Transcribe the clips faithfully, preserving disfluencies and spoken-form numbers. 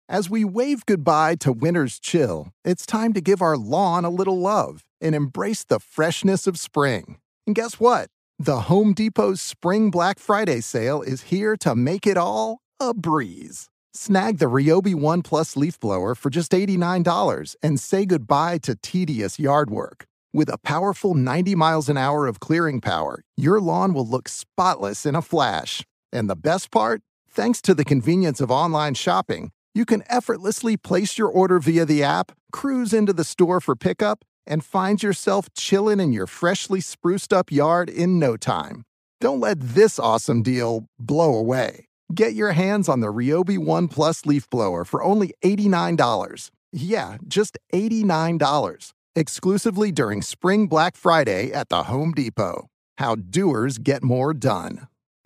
As we wave goodbye to winter's chill, it's time to give our lawn a little love and embrace the freshness of spring. And guess what? The Home Depot's Spring Black Friday sale is here to make it all a breeze. Snag the Ryobi One Plus leaf blower for just eighty-nine dollars and say goodbye to tedious yard work. With a powerful ninety miles an hour of clearing power, your lawn will look spotless in a flash. And the best part? Thanks to the convenience of online shopping, you can effortlessly place your order via the app, cruise into the store for pickup, and find yourself chilling in your freshly spruced up yard in no time. Don't let this awesome deal blow away. Get your hands on the Ryobi One Plus leaf blower for only eighty-nine dollars. Yeah, just eighty-nine dollars. Exclusively during Spring Black Friday at the Home Depot. How doers get more done.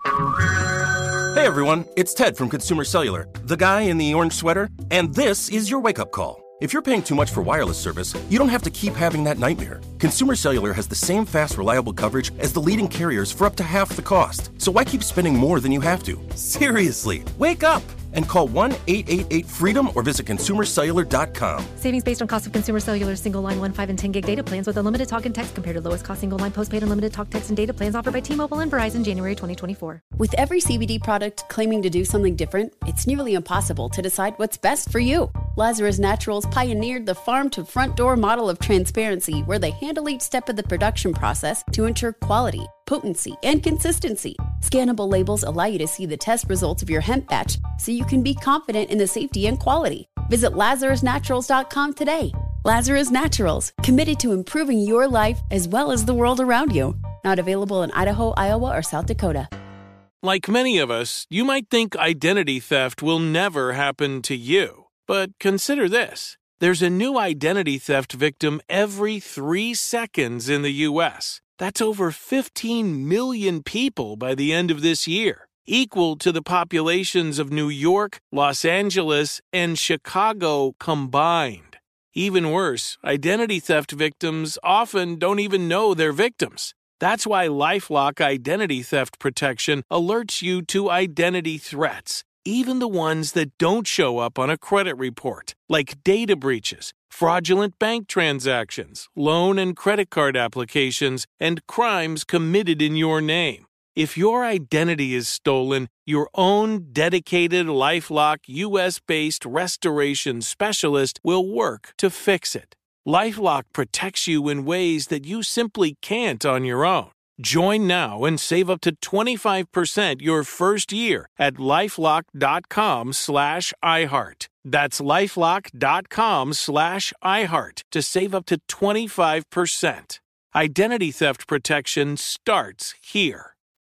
Hey everyone, it's Ted from Consumer Cellular, the guy in the orange sweater, and this is your wake-up call. If you're paying too much for wireless service, you don't have to keep having that nightmare. Consumer Cellular has the same fast, reliable coverage as the leading carriers for up to half the cost. So why keep spending more than you have to? Seriously, wake up and call one eight eight eight freedom or visit consumer cellular dot com. Savings based on cost of Consumer Cellular single line one, five, and ten gig data plans with unlimited talk and text compared to lowest cost single line postpaid unlimited talk, text, and data plans offered by T-Mobile and Verizon January twenty twenty-four. With every C B D product claiming to do something different, it's nearly impossible to decide what's best for you. Lazarus Naturals pioneered the farm-to-front-door model of transparency where they handle each step of the production process to ensure quality, potency, and consistency. Scannable labels allow you to see the test results of your hemp batch so you can be confident in the safety and quality. Visit lazarus naturals dot com today. Lazarus Naturals, committed to improving your life as well as the world around you. Not available in Idaho, Iowa, or South Dakota. Like many of us, you might think identity theft will never happen to you. But consider this. There's a new identity theft victim every three seconds in the U S. That's over fifteen million people by the end of this year, equal to the populations of New York, Los Angeles, and Chicago combined. Even worse, identity theft victims often don't even know they're victims. That's why LifeLock Identity Theft Protection alerts you to identity threats, even the ones that don't show up on a credit report, like data breaches, fraudulent bank transactions, loan and credit card applications, and crimes committed in your name. If your identity is stolen, your own dedicated LifeLock U S-based restoration specialist will work to fix it. LifeLock protects you in ways that you simply can't on your own. Join now and save up to twenty-five percent your first year at lifelock.com slash iHeart. That's lifelock.com slash iHeart to save up to twenty-five percent. Identity theft protection starts here.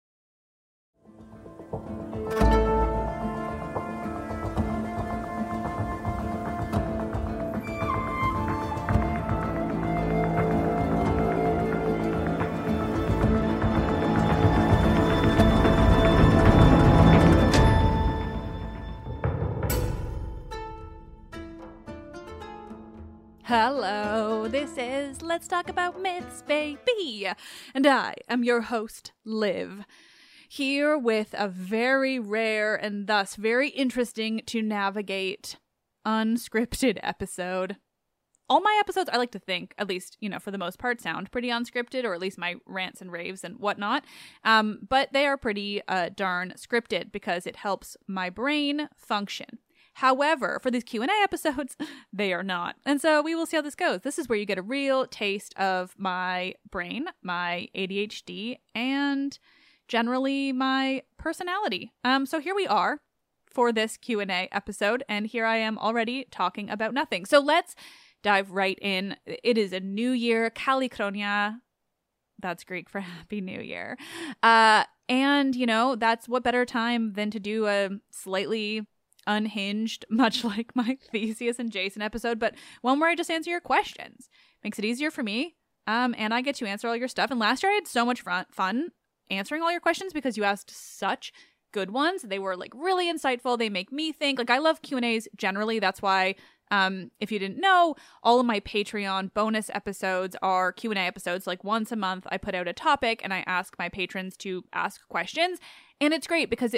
Hello, this is Let's Talk About Myths, baby, and I am your host, Liv, here with a very rare and thus very interesting to navigate unscripted episode. All my episodes, I like to think, at least, you know, for the most part, sound pretty unscripted, or at least my rants and raves and whatnot, um, but they are pretty uh, darn scripted because it helps my brain function. However, for these Q and A episodes, they are not. And so we will see how this goes. This is where you get a real taste of my brain, my A D H D, and generally my personality. Um, so here we are for this Q and A episode, and here I am already talking about nothing. So let's dive right in. It is a new year, Kali Kronia. That's Greek for Happy New Year. Uh, and, you know, that's what better time than to do a slightly unhinged, much like my Theseus and Jason episode, but one where I just answer your questions. Makes it easier for me, um, and I get to answer all your stuff. And last year I had so much fun, fun answering all your questions because you asked such good ones. They were like really insightful. They make me think. Like, I love Q and A's generally. That's why, um, if you didn't know, all of my Patreon bonus episodes are Q and A episodes. Like, once a month I put out a topic and I ask my patrons to ask questions, and it's great because it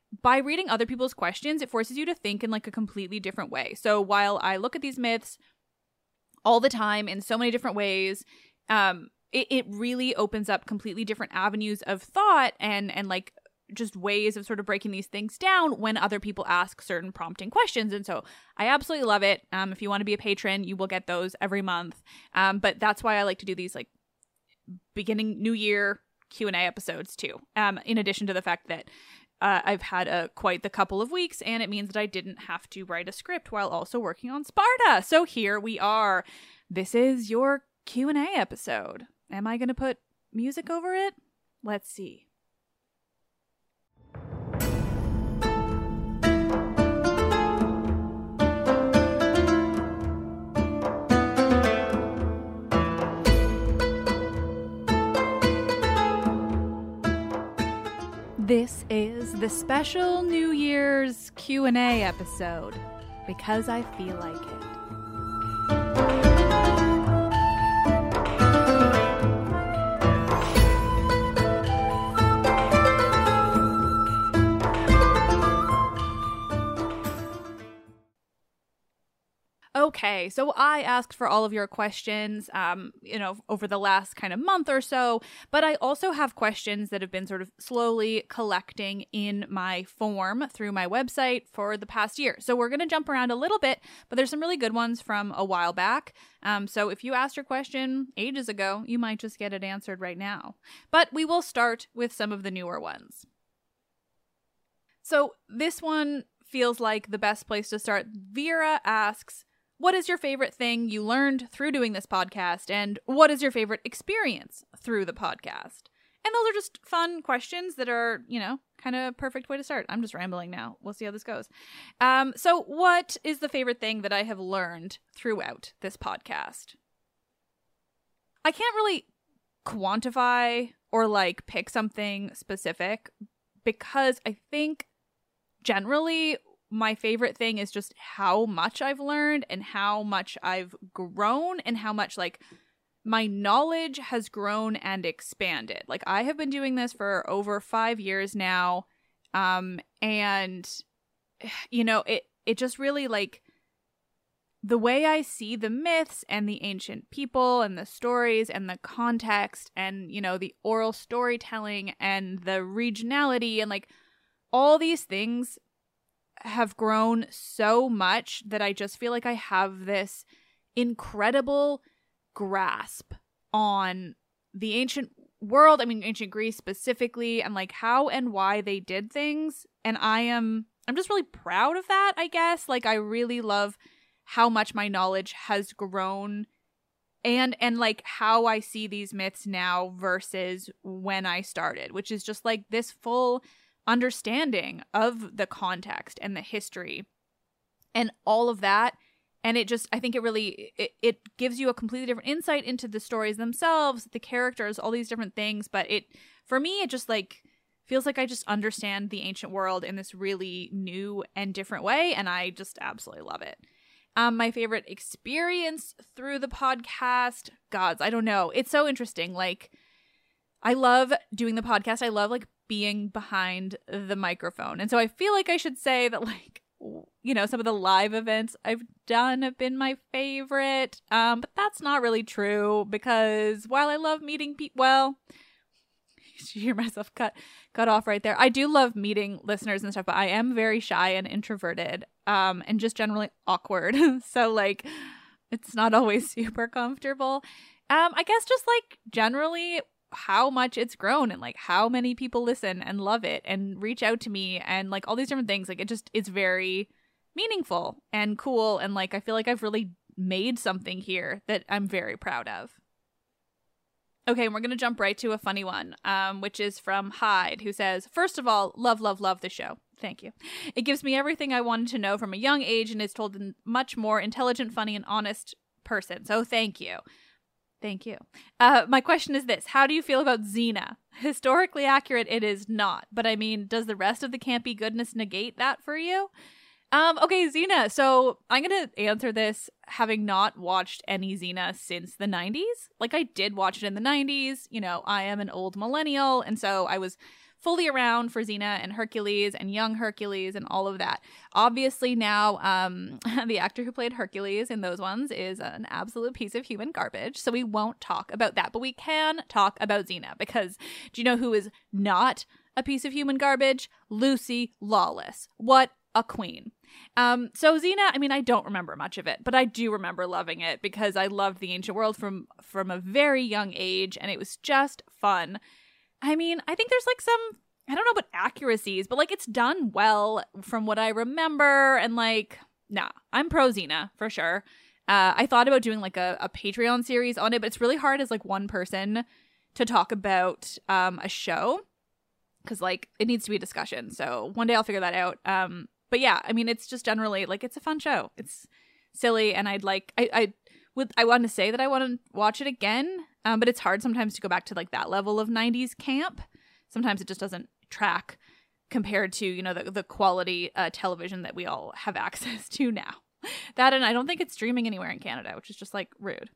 by reading other people's questions, it forces you to think in like a completely different way. So while I look at these myths all the time in so many different ways, um, it, it really opens up completely different avenues of thought and and like just ways of sort of breaking these things down when other people ask certain prompting questions. And so I absolutely love it. Um, if you want to be a patron, you will get those every month. Um, but that's why I like to do these like beginning new year Q and A episodes too. Um, in addition to the fact that uh, I've had a quite the couple of weeks, and it means that I didn't have to write a script while also working on Sparta. So here we are. This is your Q and A episode. Am I going to put music over it? Let's see. This is the special New Year's Q and A episode, because I feel like it. Okay, so I asked for all of your questions, um, you know, over the last kind of month or so, but I also have questions that have been sort of slowly collecting in my form through my website for the past year. So we're going to jump around a little bit, but there's some really good ones from a while back. Um, so if you asked your question ages ago, you might just get it answered right now. But we will start with some of the newer ones. So this one feels like the best place to start. Vera asks, what is your favorite thing you learned through doing this podcast? And what is your favorite experience through the podcast? And those are just fun questions that are, you know, kind of perfect way to start. I'm just rambling now. We'll see how this goes. Um, so what is the favorite thing that I have learned throughout this podcast? I can't really quantify or like pick something specific because I think generally my favorite thing is just how much I've learned and how much I've grown and how much like my knowledge has grown and expanded. Like I have been doing this for over five years now. Um, and you know, it, it just really like the way I see the myths and the ancient people and the stories and the context and, you know, the oral storytelling and the regionality and like all these things have grown so much that I just feel like I have this incredible grasp on the ancient world. I mean, ancient Greece specifically, and like how and why they did things. And I am, I'm just really proud of that, I guess. Like I really love how much my knowledge has grown and, and like how I see these myths now versus when I started, which is just like this full understanding of the context and the history and all of that. And it just, I think it really, it, it gives you a completely different insight into the stories themselves, the characters, all these different things. But it, for me, it just like feels like I just understand the ancient world in this really new and different way. And I just absolutely love it. Um, my favorite experience through the podcast, gods, I don't know. It's so interesting. Like, I love doing the podcast. I love like being behind the microphone. And so I feel like I should say that like, you know, some of the live events I've done have been my favorite. Um, but that's not really true because while I love meeting people, well, you hear myself cut cut off right there. I do love meeting listeners and stuff, but I am very shy and introverted, um, and just generally awkward. So like, it's not always super comfortable. Um, I guess just like generally how much it's grown and like how many people listen and love it and reach out to me and like all these different things. Like it just, it's very meaningful and cool. And like, I feel like I've really made something here that I'm very proud of. Okay, and we're going to jump right to a funny one, um, which is from Hyde, who says, first of all, love, love, love the show. Thank you. It gives me everything I wanted to know from a young age and is told in much more intelligent, funny, and honest person. So thank you. Thank you. Uh, my question is this. How do you feel about Xena? Historically accurate, it is not. But I mean, does the rest of the campy goodness negate that for you? Um, okay, Xena. So I'm going to answer this having not watched any Xena since the nineties. Like I did watch it in the nineties. You know, I am an old millennial. And so I was fully around for Xena and Hercules and young Hercules and all of that. Obviously now um, the actor who played Hercules in those ones is an absolute piece of human garbage, so we won't talk about that. But we can talk about Xena, because do you know who is not a piece of human garbage? Lucy Lawless. What a queen. Um, so Xena, I mean, I don't remember much of it, but I do remember loving it because I loved the ancient world from from a very young age, and it was just fun. I mean, I think there's like some, I don't know about accuracies, but like it's done well from what I remember, and like, nah, I'm pro Xena for sure. Uh, I thought about doing like a, a Patreon series on it, but it's really hard as like one person to talk about um, a show, because like it needs to be a discussion. So one day I'll figure that out. Um, But yeah, I mean, it's just generally like it's a fun show. It's silly, and I'd like I I would I want to say that I want to watch it again, um, but it's hard sometimes to go back to like that level of nineties camp. Sometimes it just doesn't track compared to, you know, the the quality uh, television that we all have access to now. That, and I don't think it's streaming anywhere in Canada, which is just like rude.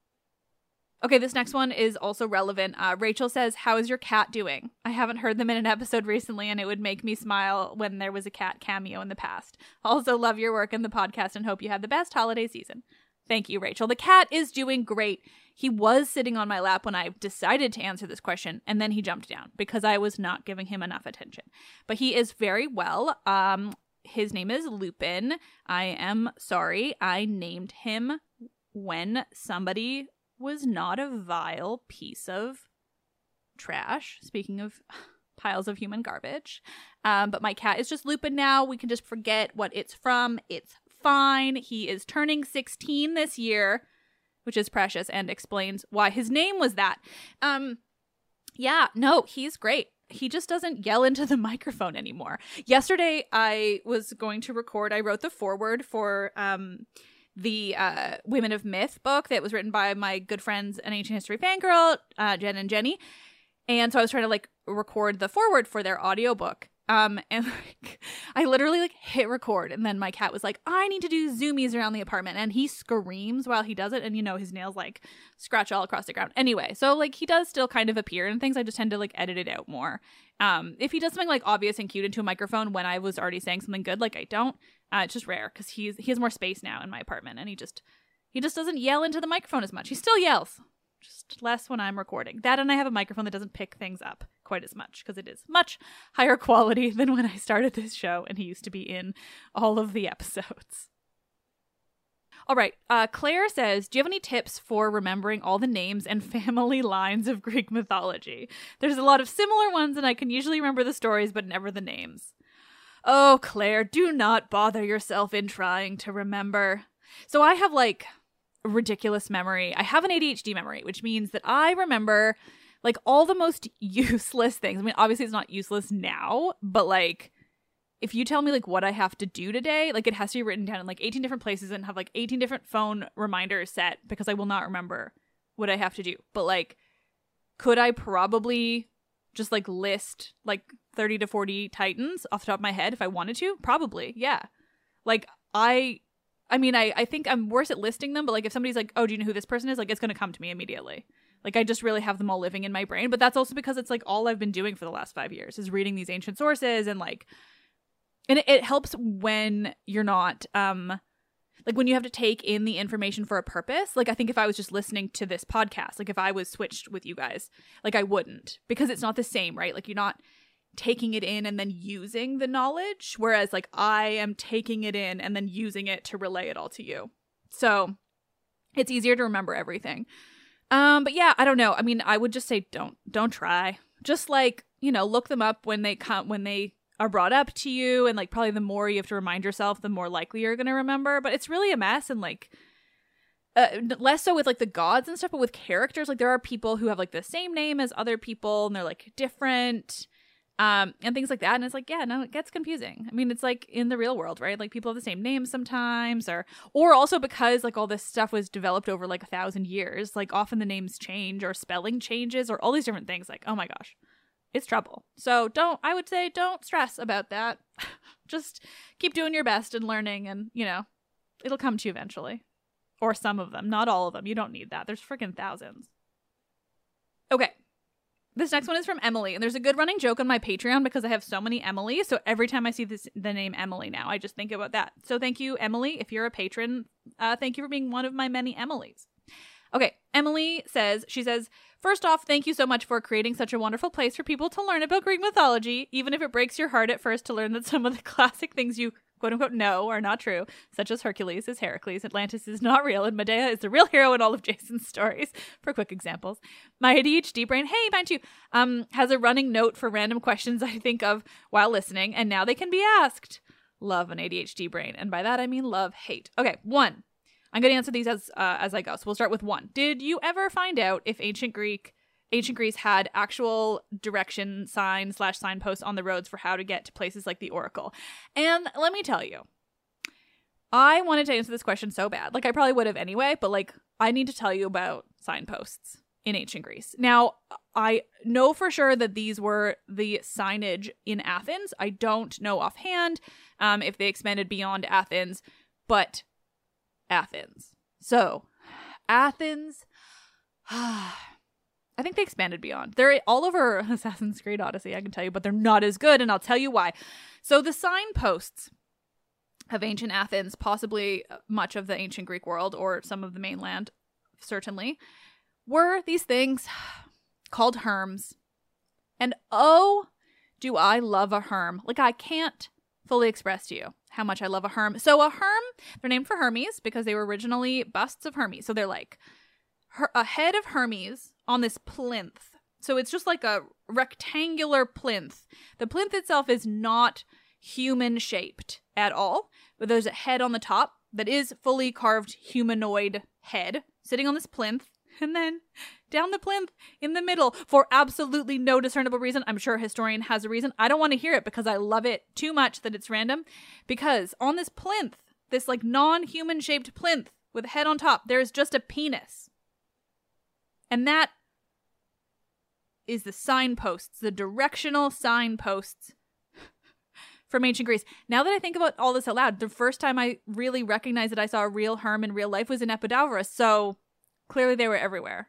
Okay, this next one is also relevant. Uh, Rachel says, how is your cat doing? I haven't heard them in an episode recently, and it would make me smile when there was a cat cameo in the past. Also love your work in the podcast and hope you have the best holiday season. Thank you, Rachel. The cat is doing great. He was sitting on my lap when I decided to answer this question, and then he jumped down because I was not giving him enough attention. But he is very well. Um, his name is Lupin. I am sorry. I named him when somebody was not a vile piece of trash. Speaking of piles of human garbage. Um, but my cat is just Lupin now. We can just forget what it's from. It's fine. He is turning sixteen this year, which is precious and explains why his name was that. Um, yeah, no, he's great. He just doesn't yell into the microphone anymore. Yesterday, I was going to record. I wrote the foreword for um, the uh, Women of Myth book that was written by my good friends, An Ancient History Fangirl, uh, Jen and Jenny. And so I was trying to like record the foreword for their audiobook. Um, and like, I literally like hit record, and then my cat was like, I need to do zoomies around the apartment, and he screams while he does it, and you know, his nails like scratch all across the ground. Anyway, so like he does still kind of appear in things. I just tend to like edit it out more. Um, if he does something like obvious and cute into a microphone when I was already saying something good, like I don't, uh, it's just rare because he's he has more space now in my apartment, and he just he just doesn't yell into the microphone as much. He still yells, just less when I'm recording. That, and I have a microphone that doesn't pick things up quite as much because it is much higher quality than when I started this show and he used to be in all of the episodes. All right, uh, Claire says, do you have any tips for remembering all the names and family lines of Greek mythology? There's a lot of similar ones and I can usually remember the stories but never the names. Oh, Claire, do not bother yourself in trying to remember. So I have like ridiculous memory. I have an A D H D memory, which means that I remember like all the most useless things. I mean, obviously it's not useless now, but like if you tell me like what I have to do today, like it has to be written down in like eighteen different places and have like eighteen different phone reminders set because I will not remember what I have to do. But like, could I probably just like list like thirty to forty titans off the top of my head if I wanted to? Probably. Yeah. Like I I mean, I, I think I'm worse at listing them, but like if somebody's like, oh, do you know who this person is? Like it's going to come to me immediately. Like I just really have them all living in my brain. But that's also because it's like all I've been doing for the last five years is reading these ancient sources, and like, and it, it helps when you're not, um, like when you have to take in the information for a purpose. Like I think if I was just listening to this podcast, like if I was switched with you guys, like I wouldn't, because it's not the same, right? Like you're not taking it in and then using the knowledge, whereas like I am taking it in and then using it to relay it all to you. So it's easier to remember everything. Um, but yeah, I don't know. I mean, I would just say don't don't try. Just like, you know, look them up when they come when they are brought up to you, and like probably the more you have to remind yourself, the more likely you're going to remember. But it's really a mess, and like uh, less so with like the gods and stuff, but with characters, like there are people who have like the same name as other people and they're like different. Um, and things like that. And it's like, yeah, no, it gets confusing. I mean, it's like in the real world, right? Like people have the same names sometimes, or, or also because like all this stuff was developed over like a thousand years, like often the names change or spelling changes or all these different things. Like, oh my gosh, it's trouble. So don't, I would say don't stress about that. Just keep doing your best and learning, and you know, it'll come to you eventually, or some of them, not all of them. You don't need that. There's freaking thousands. Okay. This next one is from Emily, and there's a good running joke on my Patreon because I have so many Emily. So every time I see this, the name Emily now, I just think about that. So thank you, Emily. If you're a patron, uh, thank you for being one of my many Emilys. Okay, Emily says, she says, first off, thank you so much for creating such a wonderful place for people to learn about Greek mythology, even if it breaks your heart at first to learn that some of the classic things you quote unquote know are not true, such as Hercules is Heracles, Atlantis is not real, and Medea is the real hero in all of Jason's stories, for quick examples. My A D H D brain, hey, mind you, um, has a running note for random questions I think of while listening, and now they can be asked. Love an A D H D brain, and by that I mean love, hate. Okay, one. I'm going to answer these as uh, as I go, so we'll start with one. Did you ever find out if ancient Greek Ancient Greece had actual direction signs slash signposts on the roads for how to get to places like the Oracle? And let me tell you, I wanted to answer this question so bad. Like, I probably would have anyway, but like, I need to tell you about signposts in ancient Greece. Now, I know for sure that these were the signage in Athens. I don't know offhand um, if they expanded beyond Athens, but Athens. So, Athens... I think they expanded beyond. They're all over Assassin's Creed Odyssey, I can tell you, but they're not as good, and I'll tell you why. So the signposts of ancient Athens, possibly much of the ancient Greek world, or some of the mainland, certainly, were these things called herms. And oh, do I love a herm. Like, I can't fully express to you how much I love a herm. So a herm, they're named for Hermes because they were originally busts of Hermes. So they're like her- a head of Hermes on this plinth. So it's just like a rectangular plinth. The plinth itself is not human shaped at all, but there's a head on the top that is fully carved humanoid head sitting on this plinth. And then down the plinth in the middle, for absolutely no discernible reason, I'm sure a historian has a reason. I don't want to hear it because I love it too much that it's random. Because on this plinth, this like non-human shaped plinth with a head on top, there's just a penis. And that is the signposts, the directional signposts from ancient Greece. Now that I think about all this out loud, the first time I really recognized that I saw a real herm in real life was in Epidavros, so clearly they were everywhere.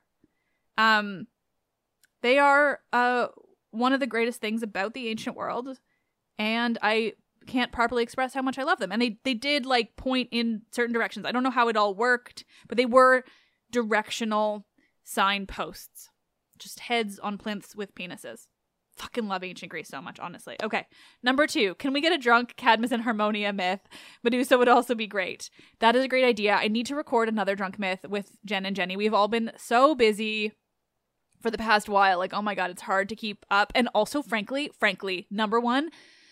Um, they are uh, one of the greatest things about the ancient world, and I can't properly express how much I love them. And they, they did, like, point in certain directions. I don't know how it all worked, but they were directional signposts. Just heads on plinths with penises. Fucking love ancient Greece so much, honestly. Okay, number two. Can we get a drunk Cadmus and Harmonia myth? Medusa would also be great. That is a great idea. I need to record another drunk myth with Jen and Jenny. We've all been so busy for the past while. Like, oh my god, it's hard to keep up. And also, frankly, frankly, number one,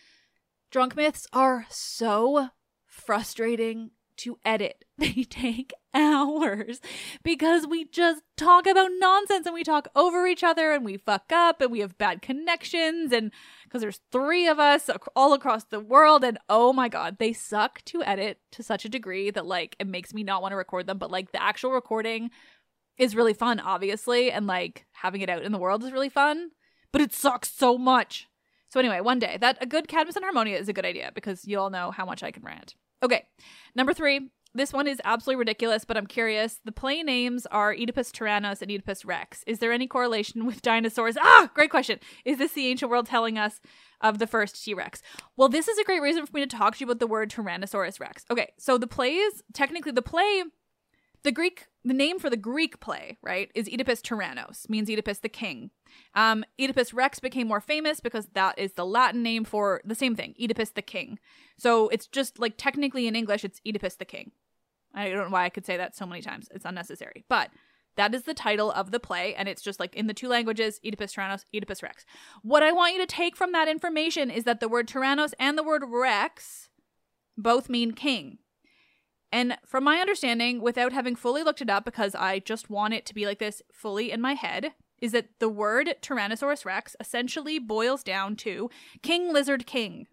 drunk myths are so frustrating to edit. They take hours because we just talk about nonsense and we talk over each other and we fuck up and we have bad connections, and because there's three of us all across the world, and oh my god, they suck to edit to such a degree that like it makes me not want to record them. But like the actual recording is really fun, obviously, and like having it out in the world is really fun, but it sucks so much. So anyway, one day that a good Cadmus and Harmonia is a good idea because you all know how much I can rant. Okay, number three. This one is absolutely ridiculous, but I'm curious. The play names are Oedipus Tyrannos and Oedipus Rex. Is there any correlation with dinosaurs? Ah, great question. Is this the ancient world telling us of the first T-Rex? Well, this is a great reason for me to talk to you about the word Tyrannosaurus Rex. Okay, so the plays, technically the play, the Greek, the name for the Greek play, right, is Oedipus Tyrannos, means Oedipus the king. Um, Oedipus Rex became more famous because that is the Latin name for the same thing, Oedipus the king. So it's just like technically in English, it's Oedipus the king. I don't know why I could say that so many times. It's unnecessary. But that is the title of the play, and it's just like in the two languages, Oedipus Tyrannos, Oedipus Rex. What I want you to take from that information is that the word Tyrannos and the word Rex both mean king. And from my understanding, without having fully looked it up, because I just want it to be like this fully in my head, is that the word Tyrannosaurus Rex essentially boils down to King Lizard King.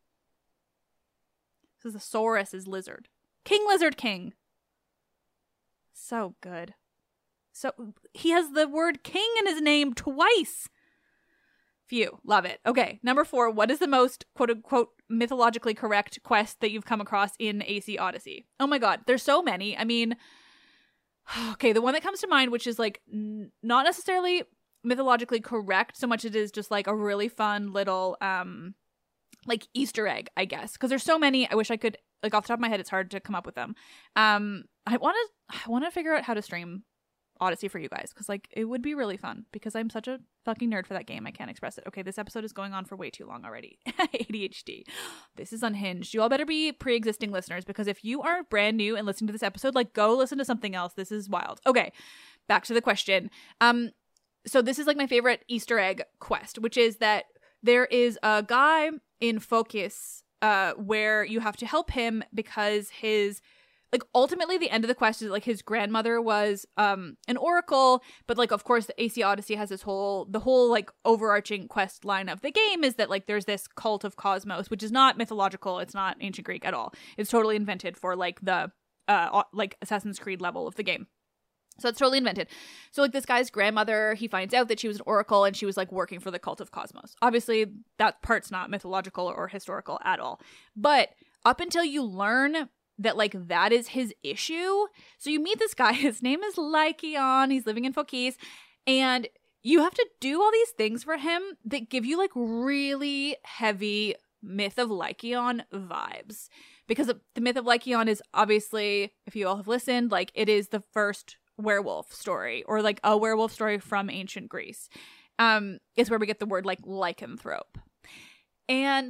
This is the Saurus is lizard. King Lizard King. So good. So he has the word king in his name twice. Phew, love it. Okay, number four. What is the most quote unquote mythologically correct quest that you've come across in A C Odyssey? Oh my god, there's so many. I mean, okay, the one that comes to mind, which is like n- not necessarily mythologically correct so much as it is just like a really fun little um like Easter egg, I guess, because there's so many. I wish I could, like, off the top of my head, it's hard to come up with them. Um, I want to, I want to figure out how to stream Odyssey for you guys, because like it would be really fun, because I'm such a fucking nerd for that game. I can't express it. Okay, this episode is going on for way too long already. A D H D. This is unhinged. You all better be pre-existing listeners, because if you are brand new and listening to this episode, like, go listen to something else. This is wild. Okay, back to the question. Um, so this is like my favorite Easter egg quest, which is that there is a guy in Focus uh where you have to help him because his, like, ultimately the end of the quest is like his grandmother was um an oracle, but like of course the A C Odyssey has this whole the whole like overarching quest line of the game is that like there's this cult of Cosmos, which is not mythological, it's not ancient Greek at all. It's totally invented for like the uh like Assassin's Creed level of the game. So it's totally invented. So like this guy's grandmother, he finds out that she was an oracle and she was like working for the cult of Cosmos. Obviously that part's not mythological or historical at all. But up until you learn that like that is his issue. So you meet this guy, his name is Lycaon, he's living in Fokis, and you have to do all these things for him that give you like really heavy Myth of Lycaon vibes. Because the Myth of Lycaon is obviously, if you all have listened, like it is the first werewolf story, or like a werewolf story from ancient Greece. Um, is where we get the word like lycanthrope. And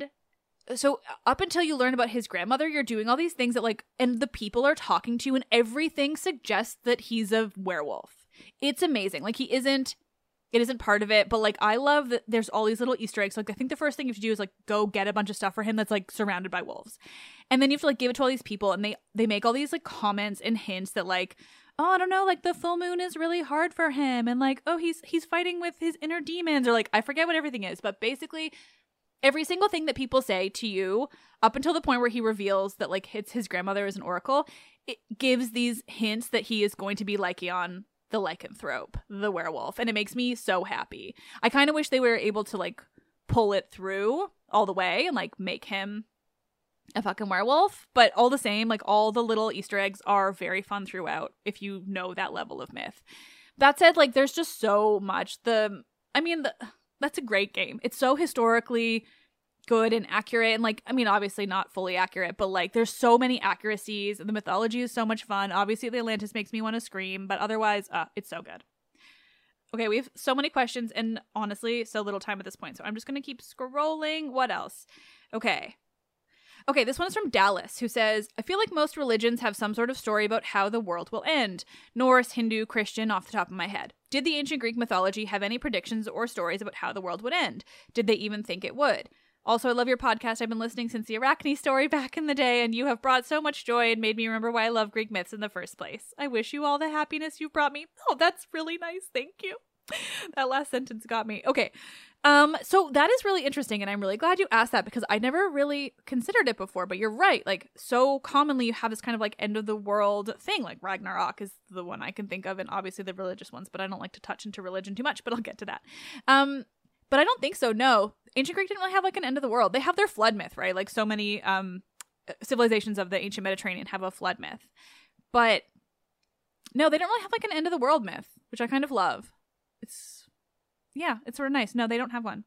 so up until you learn about his grandmother, you're doing all these things that like, and the people are talking to you and everything suggests that he's a werewolf. It's amazing. Like he isn't, it isn't part of it, but like I love that there's all these little Easter eggs. Like I think the first thing you have to do is like go get a bunch of stuff for him that's like surrounded by wolves. And then you have to like give it to all these people, and they, they make all these like comments and hints that like, oh, I don't know, like the full moon is really hard for him. And like, oh, he's, he's fighting with his inner demons, or like, I forget what everything is, but basically every single thing that people say to you up until the point where he reveals that like it's his grandmother is an oracle, it gives these hints that he is going to be Lycaon, the lycanthrope, the werewolf. And it makes me so happy. I kind of wish they were able to like pull it through all the way and like make him a fucking werewolf. But all the same, like all the little Easter eggs are very fun throughout if you know that level of myth. That said, like there's just so much. The, I mean, the, that's a great game. It's so historically good and accurate, and like, I mean, obviously not fully accurate, but like there's so many accuracies. The mythology is so much fun. Obviously the Atlantis makes me want to scream, but otherwise uh it's so good. Okay, we have so many questions and honestly so little time at this point, so I'm just gonna keep scrolling. What else? Okay okay this one is from Dallas, who says, I feel like most religions have some sort of story about how the world will end. Norse, Hindu, Christian, off the top of my head. Did the ancient Greek mythology have any predictions or stories about how the world would end? Did they even think it would? Also, I love your podcast. I've been listening since the Arachne story back in the day, and you have brought so much joy and made me remember why I love Greek myths in the first place. I wish you all the happiness you've brought me. Oh, that's really nice. Thank you. That last sentence got me. Okay. Um, so that is really interesting, and I'm really glad you asked that, because I never really considered it before, but you're right. Like, so commonly you have this kind of like end of the world thing, like Ragnarok is the one I can think of, and obviously the religious ones, but I don't like to touch into religion too much, but I'll get to that. Um, But I don't think so, no. Ancient Greek didn't really have like an end of the world. They have their flood myth, right? Like so many um, civilizations of the ancient Mediterranean have a flood myth. But no, they don't really have like an end of the world myth, which I kind of love. It's, yeah, it's sort of nice. No, they don't have one.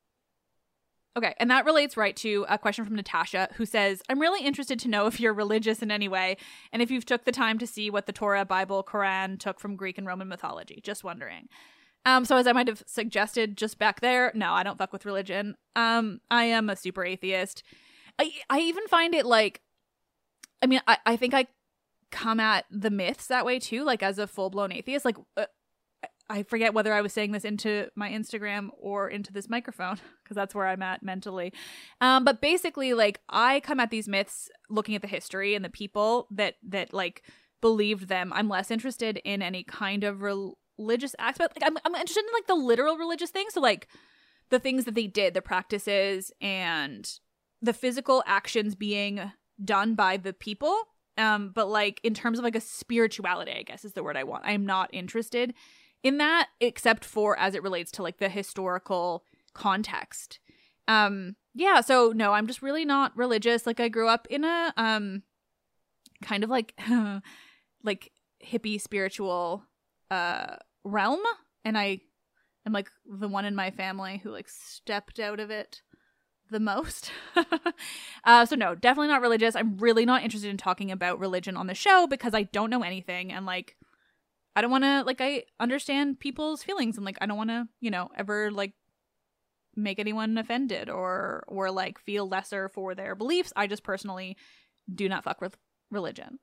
Okay, and that relates right to a question from Natasha, who says, I'm really interested to know if you're religious in any way, and if you've took the time to see what the Torah, Bible, Quran took from Greek and Roman mythology. Just wondering. Um, so as I might have suggested just back there, no, I don't fuck with religion. Um, I am a super atheist. I I even find it like, I mean, I, I think I come at the myths that way too, like as a full-blown atheist. Like, uh, I forget whether I was saying this into my Instagram or into this microphone, because that's where I'm at mentally. Um, but basically, like, I come at these myths looking at the history and the people that, that like, believed them. I'm less interested in any kind of religion. religious aspect. Like I'm, I'm interested in like the literal religious things, so like the things that they did, the practices and the physical actions being done by the people, um but like in terms of like a spirituality, I guess is the word I want. I'm not interested in that, except for as it relates to like the historical context. Um yeah, so no, I'm just really not religious. Like I grew up in a um kind of like like hippie spiritual uh realm, and I am like the one in my family who like stepped out of it the most. uh, so no, definitely not religious. I'm really not interested in talking about religion on the show because I don't know anything. And like, I don't want to, like, I understand people's feelings and like, I don't want to, you know, ever like make anyone offended or, or like feel lesser for their beliefs. I just personally do not fuck with religion.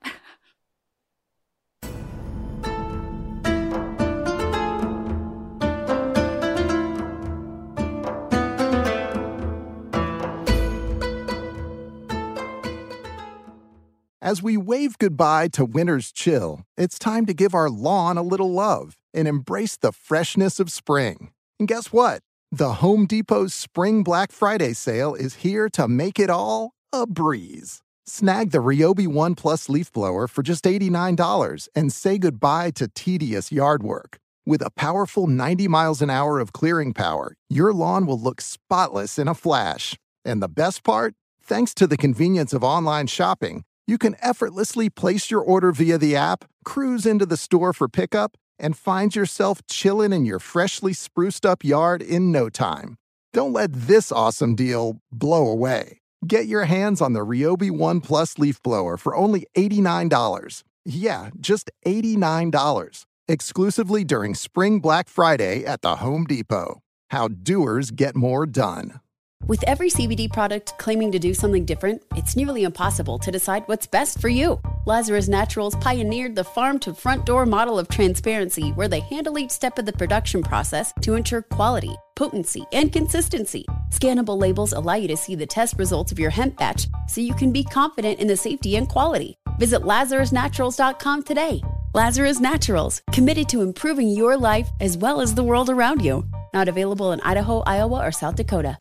As we wave goodbye to winter's chill, it's time to give our lawn a little love and embrace the freshness of spring. And guess what? The Home Depot's Spring Black Friday sale is here to make it all a breeze. Snag the Ryobi One Plus leaf blower for just eighty-nine dollars and say goodbye to tedious yard work. With a powerful ninety miles an hour of clearing power, your lawn will look spotless in a flash. And the best part? Thanks to the convenience of online shopping, you can effortlessly place your order via the app, cruise into the store for pickup, and find yourself chilling in your freshly spruced up yard in no time. Don't let this awesome deal blow away. Get your hands on the Ryobi One Plus leaf blower for only eighty-nine dollars. Yeah, just eighty-nine dollars. Exclusively during Spring Black Friday at the Home Depot. How doers get more done. With every C B D product claiming to do something different, it's nearly impossible to decide what's best for you. Lazarus Naturals pioneered the farm-to-front-door model of transparency where they handle each step of the production process to ensure quality, potency, and consistency. Scannable labels allow you to see the test results of your hemp batch so you can be confident in the safety and quality. Visit lazarus naturals dot com today. Lazarus Naturals, committed to improving your life as well as the world around you. Not available in Idaho, Iowa, or South Dakota.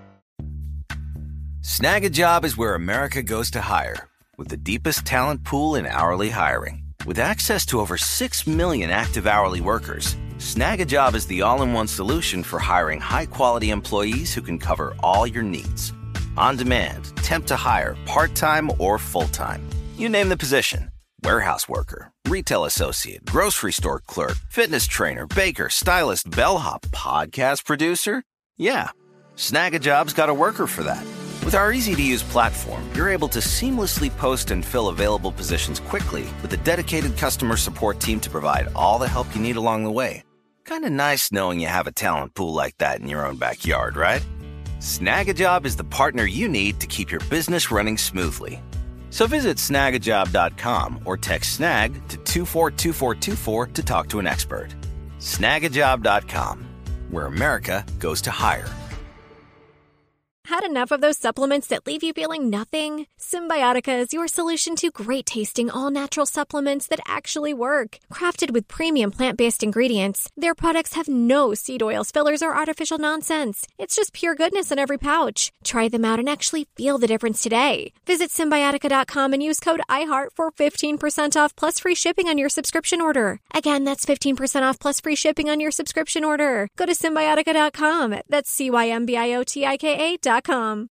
Snag a Job is where America goes to hire, with the deepest talent pool in hourly hiring. With access to over six million active hourly workers, Snag a Job is the all-in-one solution for hiring high-quality employees who can cover all your needs. On demand, temp to hire, part-time or full-time. You name the position. Warehouse worker, retail associate, grocery store clerk, fitness trainer, baker, stylist, bellhop, podcast producer. Yeah, Snag a Job's got a worker for that. With our easy-to-use platform, you're able to seamlessly post and fill available positions quickly with a dedicated customer support team to provide all the help you need along the way. Kind of nice knowing you have a talent pool like that in your own backyard, right? Snag a Job is the partner you need to keep your business running smoothly. So visit snag a job dot com or text SNAG to two four two four two four to talk to an expert. snag a job dot com, where America goes to hire. Had enough of those supplements that leave you feeling nothing? Symbiotica is your solution to great-tasting, all-natural supplements that actually work. Crafted with premium plant-based ingredients, their products have no seed oils, fillers, or artificial nonsense. It's just pure goodness in every pouch. Try them out and actually feel the difference today. Visit Symbiotica dot com and use code iHeart for fifteen percent off plus free shipping on your subscription order. Again, that's fifteen percent off plus free shipping on your subscription order. Go to Symbiotica dot com. That's C Y M B I O T I K A dot com.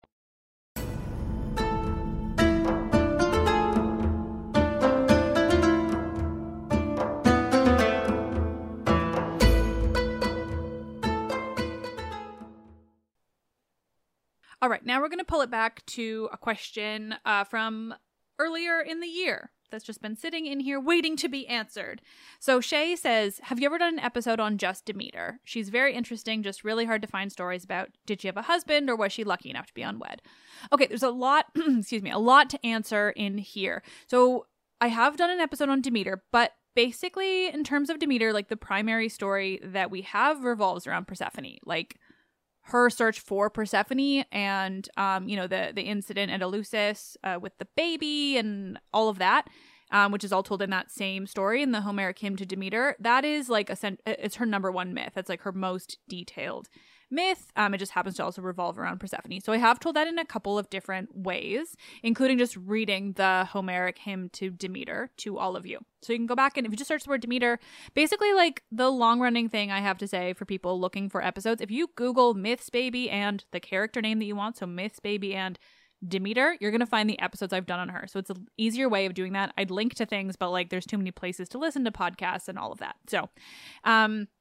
All right, now we're going to pull it back to a question uh, from earlier in the year that's just been sitting in here waiting to be answered. So Shay says, have you ever done an episode on just Demeter? She's very interesting, just really hard to find stories about. Did she have a husband or was she lucky enough to be unwed? Okay, there's a lot, excuse me, a lot to answer in here. So I have done an episode on Demeter, but basically in terms of Demeter, like the primary story that we have revolves around Persephone. Like her search for Persephone and, um, you know, the, the incident at Eleusis uh, with the baby and all of that, um, which is all told in that same story in the Homeric hymn to Demeter. That is like, a, it's her number one myth. That's like her most detailed myth. Um, it just happens to also revolve around Persephone. So I have told that in a couple of different ways, including just reading the Homeric hymn to Demeter to all of you. So you can go back and if you just search the word Demeter, basically like the long running thing I have to say for people looking for episodes, if you Google Myths Baby and the character name that you want, so Myths Baby and Demeter, you're going to find the episodes I've done on her. So it's an easier way of doing that. I'd link to things, but like there's too many places to listen to podcasts and all of that. So, um,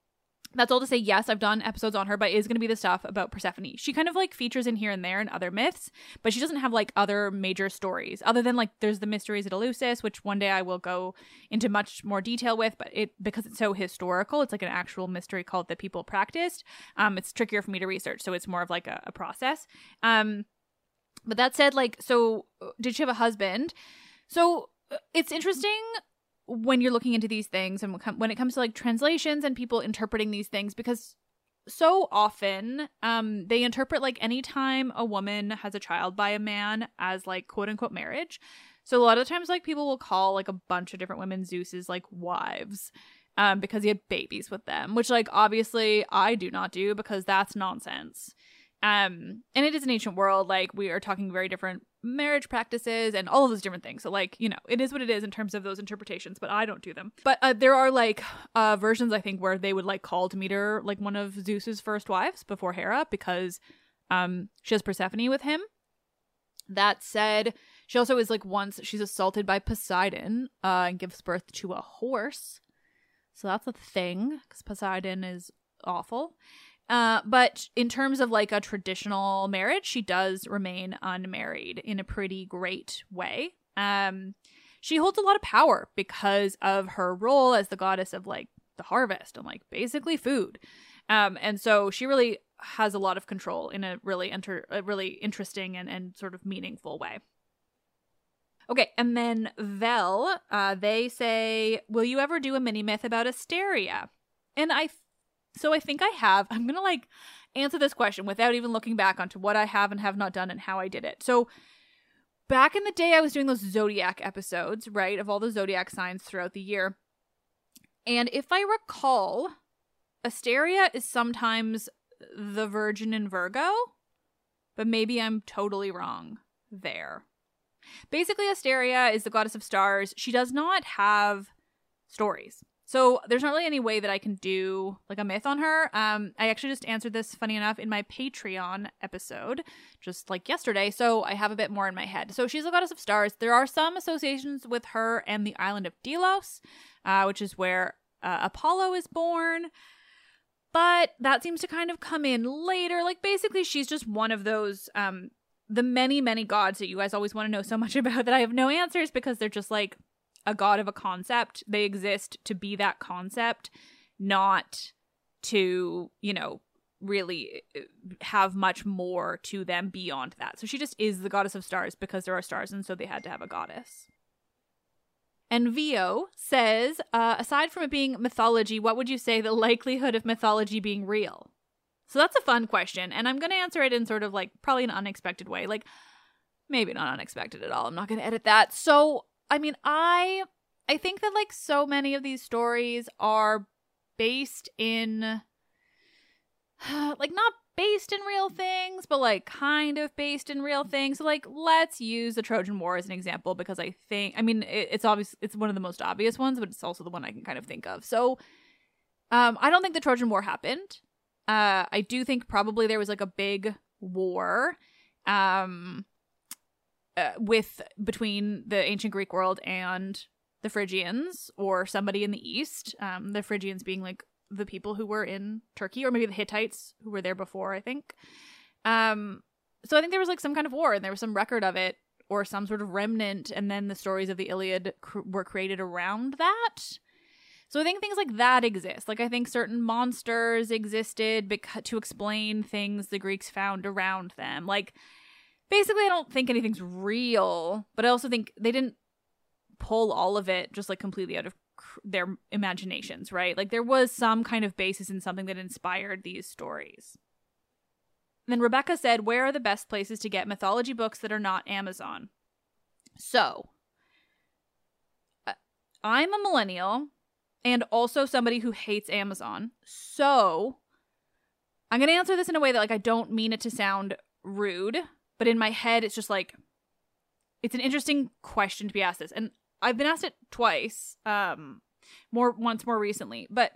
That's all to say, yes, I've done episodes on her, but it is going to be the stuff about Persephone. She kind of like features in here and there in other myths, but she doesn't have like other major stories other than like there's the mysteries at Eleusis, which one day I will go into much more detail with, but it because it's so historical, it's like an actual mystery cult that people practiced. Um, it's trickier for me to research, so it's more of like a, a process. Um, but that said, like, so did she have a husband? So it's interesting when you're looking into these things and when it comes to like translations and people interpreting these things, because so often um they interpret like anytime a woman has a child by a man as like quote unquote marriage. So a lot of the times like people will call like a bunch of different women Zeus's like wives um because he had babies with them, which like obviously I do not do because that's nonsense. Um, and it is an ancient world. Like we are talking very different marriage practices and all of those different things. So like, you know, it is what it is in terms of those interpretations, but I don't do them. But uh, there are like uh, versions, I think, where they would like call Demeter like one of Zeus's first wives before Hera because um, she has Persephone with him. That said, she also is like once she's assaulted by Poseidon uh, and gives birth to a horse. So that's a thing because Poseidon is awful. Uh, but in terms of like a traditional marriage, she does remain unmarried in a pretty great way. Um, she holds a lot of power because of her role as the goddess of like the harvest and like basically food. Um, and so she really has a lot of control in a really enter a really interesting and, and sort of meaningful way. Okay, and then Vel, uh, they say, will you ever do a mini myth about Asteria? And I So I think I have. I'm going to like answer this question without even looking back onto what I have and have not done and how I did it. So back in the day, I was doing those zodiac episodes, right, of all the zodiac signs throughout the year. And if I recall, Asteria is sometimes the Virgin in Virgo, but maybe I'm totally wrong there. Basically, Asteria is the goddess of stars. She does not have stories. So there's not really any way that I can do like a myth on her. Um, I actually just answered this, funny enough, in my Patreon episode, just like yesterday. So I have a bit more in my head. So she's a goddess of stars. There are some associations with her and the island of Delos, uh, which is where uh, Apollo is born. But that seems to kind of come in later. Like basically she's just one of those, um, the many, many gods that you guys always want to know so much about that I have no answers because they're just like a god of a concept. They exist to be that concept, not to, you know, really have much more to them beyond that. So she just is the goddess of stars because there are stars, and so they had to have a goddess. And Vio says, uh, aside from it being mythology, what would you say the likelihood of mythology being real? So that's a fun question, and I'm going to answer it in sort of like probably an unexpected way. Like, maybe not unexpected at all. I'm not going to edit that. So I mean, I I think that like so many of these stories are based in like not based in real things, but like kind of based in real things. So like let's use the Trojan War as an example because I think I mean it, it's obvious it's one of the most obvious ones, but it's also the one I can kind of think of. So um I don't think the Trojan War happened. Uh I do think probably there was like a big war. Um Uh, with between the ancient Greek world and the Phrygians or somebody in the East, um, the Phrygians being like the people who were in Turkey, or maybe the Hittites who were there before, I think. Um, so I think there was like some kind of war and there was some record of it or some sort of remnant, and then the stories of the Iliad cr- were created around that. So I think things like that exist. Like I think certain monsters existed beca- to explain things the Greeks found around them. Like basically, I don't think anything's real, but I also think they didn't pull all of it just like completely out of cr- their imaginations, right? Like there was some kind of basis in something that inspired these stories. And then Rebecca said, where are the best places to get mythology books that are not Amazon? So, uh, I'm a millennial and also somebody who hates Amazon. So, I'm going to answer this in a way that like I don't mean it to sound rude. But in my head, it's just like, it's an interesting question to be asked this. And I've been asked it twice, um, more once more recently. But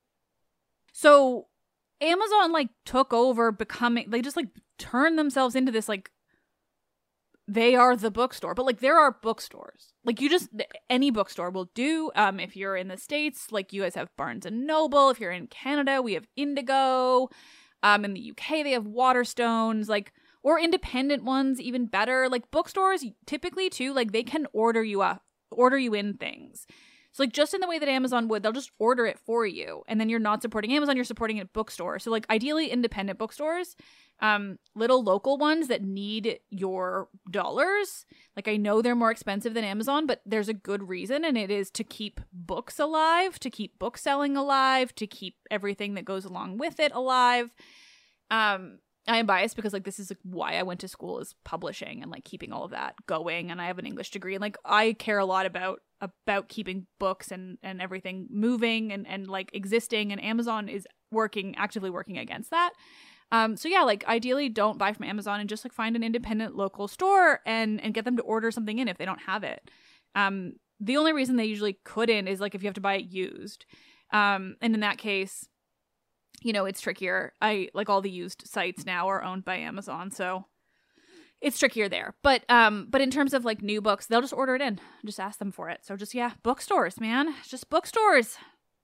so Amazon like took over becoming, they just like turned themselves into this like they are the bookstore. But like, there are bookstores. Like, you just, any bookstore will do. Um, if you're in the States, like, you guys have Barnes and Noble. If you're in Canada, we have Indigo. Um, in the U K, they have Waterstones. Like, or independent ones, even better. Like, bookstores, typically too, like, they can order you up, order you in things. So, like, just in the way that Amazon would, they'll just order it for you. And then you're not supporting Amazon, you're supporting a bookstore. So, like, ideally, independent bookstores, um, little local ones that need your dollars. Like, I know they're more expensive than Amazon, but there's a good reason. And it is to keep books alive, to keep book selling alive, to keep everything that goes along with it alive. Um, I am biased because, like, this is like, why I went to school, is publishing and, like, keeping all of that going. And I have an English degree. And, like, I care a lot about about keeping books and, and everything moving and, and, like, existing. And Amazon is working, actively working against that. Um, so, yeah, like, ideally don't buy from Amazon and just, like, find an independent local store and, and get them to order something in if they don't have it. Um, the only reason they usually couldn't is, like, if you have to buy it used. Um, and in that case, you know, it's trickier. I like all the used sites now are owned by Amazon, so it's trickier there. But um, but in terms of like new books, they'll just order it in. Just ask them for it. So just, yeah, bookstores, man. Just bookstores.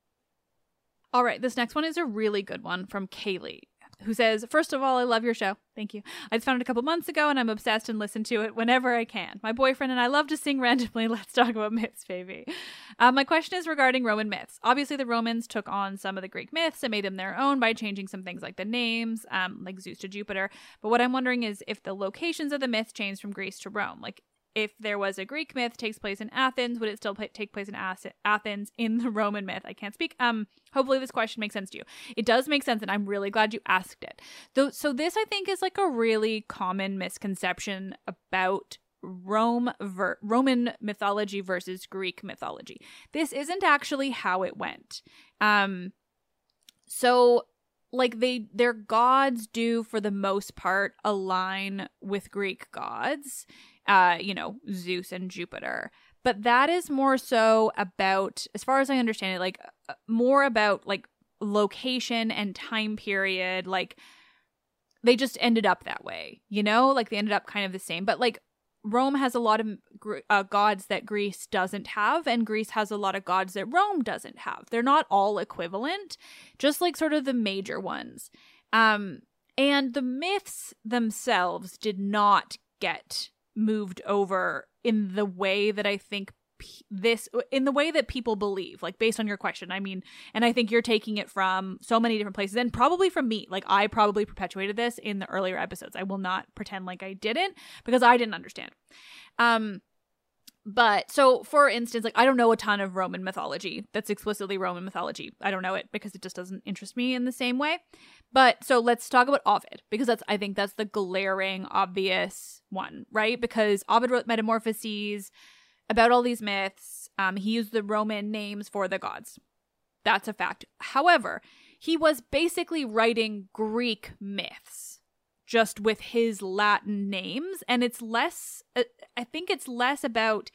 All right, this next one is a really good one from Kaylee, who says, first of all, I love your show. Thank you. I just found it a couple months ago and I'm obsessed and listen to it whenever I can. My boyfriend and I love to sing randomly. Let's talk about myths, baby. Uh, my question is regarding Roman myths. Obviously, the Romans took on some of the Greek myths and made them their own by changing some things like the names, um, like Zeus to Jupiter. But what I'm wondering is if the locations of the myths changed from Greece to Rome. Like, if there was a Greek myth takes place in Athens, would it still p- take place in As- Athens in the Roman myth? I can't speak. Um, hopefully this question makes sense to you. It does make sense, and I'm really glad you asked it. Though, so this, I think, is like a really common misconception about Rome ver- Roman mythology versus Greek mythology. This isn't actually how it went. Um, so like they their gods do for the most part align with Greek gods. Uh, you know, Zeus and Jupiter. But that is more so about, as far as I understand it, like uh, more about like location and time period. Like they just ended up that way, you know, like they ended up kind of the same. But like Rome has a lot of uh, gods that Greece doesn't have, and Greece has a lot of gods that Rome doesn't have. They're not all equivalent, just like sort of the major ones. Um, and the myths themselves did not get moved over in the way that I think p- this, in the way that people believe, like based on your question. I mean, and I think you're taking it from so many different places and probably from me. Like I probably perpetuated this in the earlier episodes. I will not pretend like I didn't because I didn't understand. Um, But so, for instance, like I don't know a ton of Roman mythology that's explicitly Roman mythology. I don't know it because it just doesn't interest me in the same way. But so let's talk about Ovid, because that's I think that's the glaring, obvious one, right? Because Ovid wrote Metamorphoses about all these myths. Um, he used the Roman names for the gods. That's a fact. However, he was basically writing Greek myths, just with his Latin names. And it's less, I think it's less about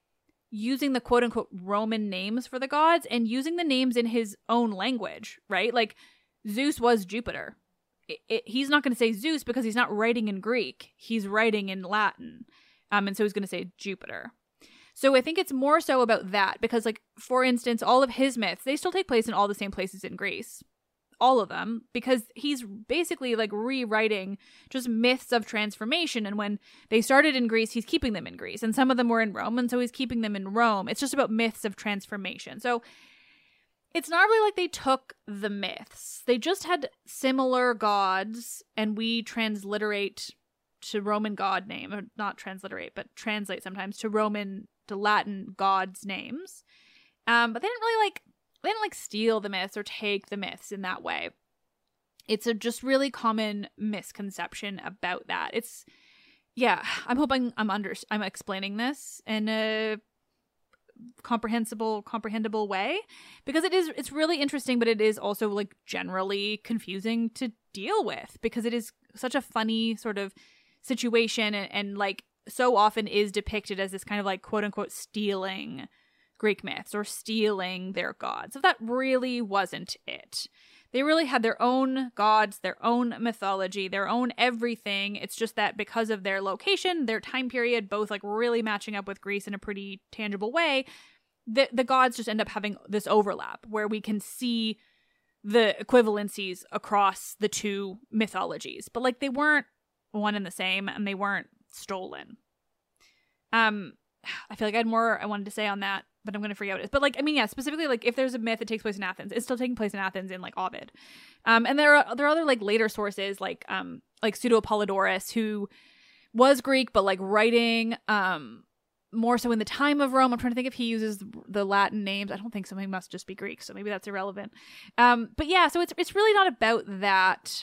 using the quote unquote Roman names for the gods and using the names in his own language, right? Like Zeus was Jupiter. It, it, he's not going to say Zeus because he's not writing in Greek. He's writing in Latin. Um, and so he's going to say Jupiter. So I think it's more so about that because, like, for instance, all of his myths, they still take place in all the same places in Greece. All of them, because he's basically like rewriting just myths of transformation. And when they started in Greece, he's keeping them in Greece. And some of them were in Rome, and so he's keeping them in Rome. It's just about myths of transformation. So it's not really like they took the myths. They just had similar gods, and we transliterate to Roman god name, or not transliterate, but translate sometimes to Roman, to Latin gods' names. Um, but they didn't really like They didn't like steal the myths or take the myths in that way. It's a just really common misconception about that. It's, yeah, I'm hoping I'm under, I'm explaining this in a comprehensible, comprehensible way, because it is, it's really interesting, but it is also like generally confusing to deal with because it is such a funny sort of situation and, and like so often is depicted as this kind of like quote unquote stealing Greek myths or stealing their gods. So that really wasn't it. they really had their own gods, their own mythology, their own everything. It's just that because of their location, their time period, both like really matching up with Greece in a pretty tangible way, the the gods just end up having this overlap where we can see the equivalencies across the two mythologies. But like they weren't one and the same, and they weren't stolen. Um, I feel like I had more I wanted to say on that, but I'm going to forget what it is. But like, I mean, yeah, specifically like if there's a myth that takes place in Athens, it's still taking place in Athens in like Ovid. Um, and there are there are other like later sources like um like Pseudo-Apollodorus, who was Greek but like writing um more so in the time of Rome. I'm trying to think if he uses the Latin names. I don't think so. He must just be Greek, so maybe that's irrelevant. Um, but yeah, so it's it's really not about that.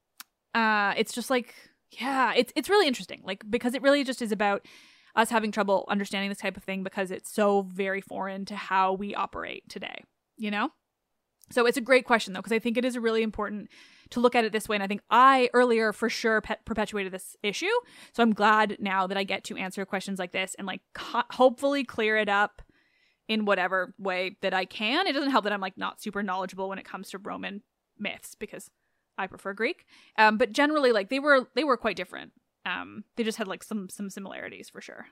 Uh, it's just like yeah, it's it's really interesting, like because it really just is about us having trouble understanding this type of thing because it's so very foreign to how we operate today, you know? So it's a great question, though, because I think it is really important to look at it this way. And I think I earlier for sure pe- perpetuated this issue. So I'm glad now that I get to answer questions like this and like co- hopefully clear it up in whatever way that I can. It doesn't help that I'm like not super knowledgeable when it comes to Roman myths because I prefer Greek. Um, but generally, like they were they were quite different. Um, they just had like some some similarities for sure.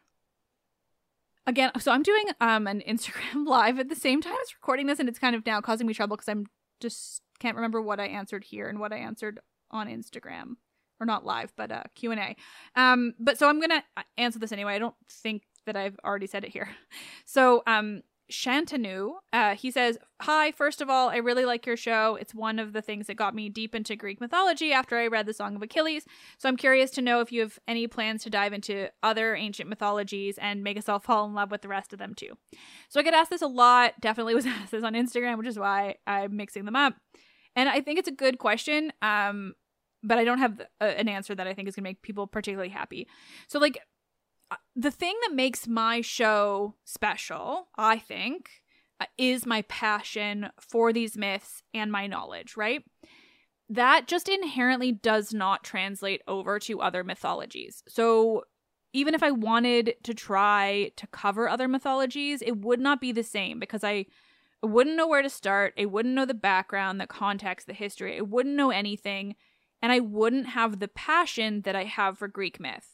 Again, so I'm doing um an Instagram live at the same time as recording this, and it's kind of now causing me trouble because I'm just can't remember what I answered here and what I answered on Instagram, or not live, but uh Q and A. Um, but so I'm gonna answer this anyway. I don't think that I've already said it here. So um. Shantanu, uh, he says, "Hi, first of all, I really like your show. It's one of the things that got me deep into Greek mythology after I read the Song of Achilles. So I'm curious to know if you have any plans to dive into other ancient mythologies and make us all fall in love with the rest of them too." So I get asked this a lot, definitely was asked this on Instagram, which is why I'm mixing them up. And I think it's a good question, um, but I don't have a, an answer that I think is going to make people particularly happy. So like, the thing that makes my show special, I think, uh, is my passion for these myths and my knowledge, right? That just inherently does not translate over to other mythologies. So even if I wanted to try to cover other mythologies, it would not be the same because I wouldn't know where to start. I wouldn't know the background, the context, the history. I wouldn't know anything. And I wouldn't have the passion that I have for Greek myth.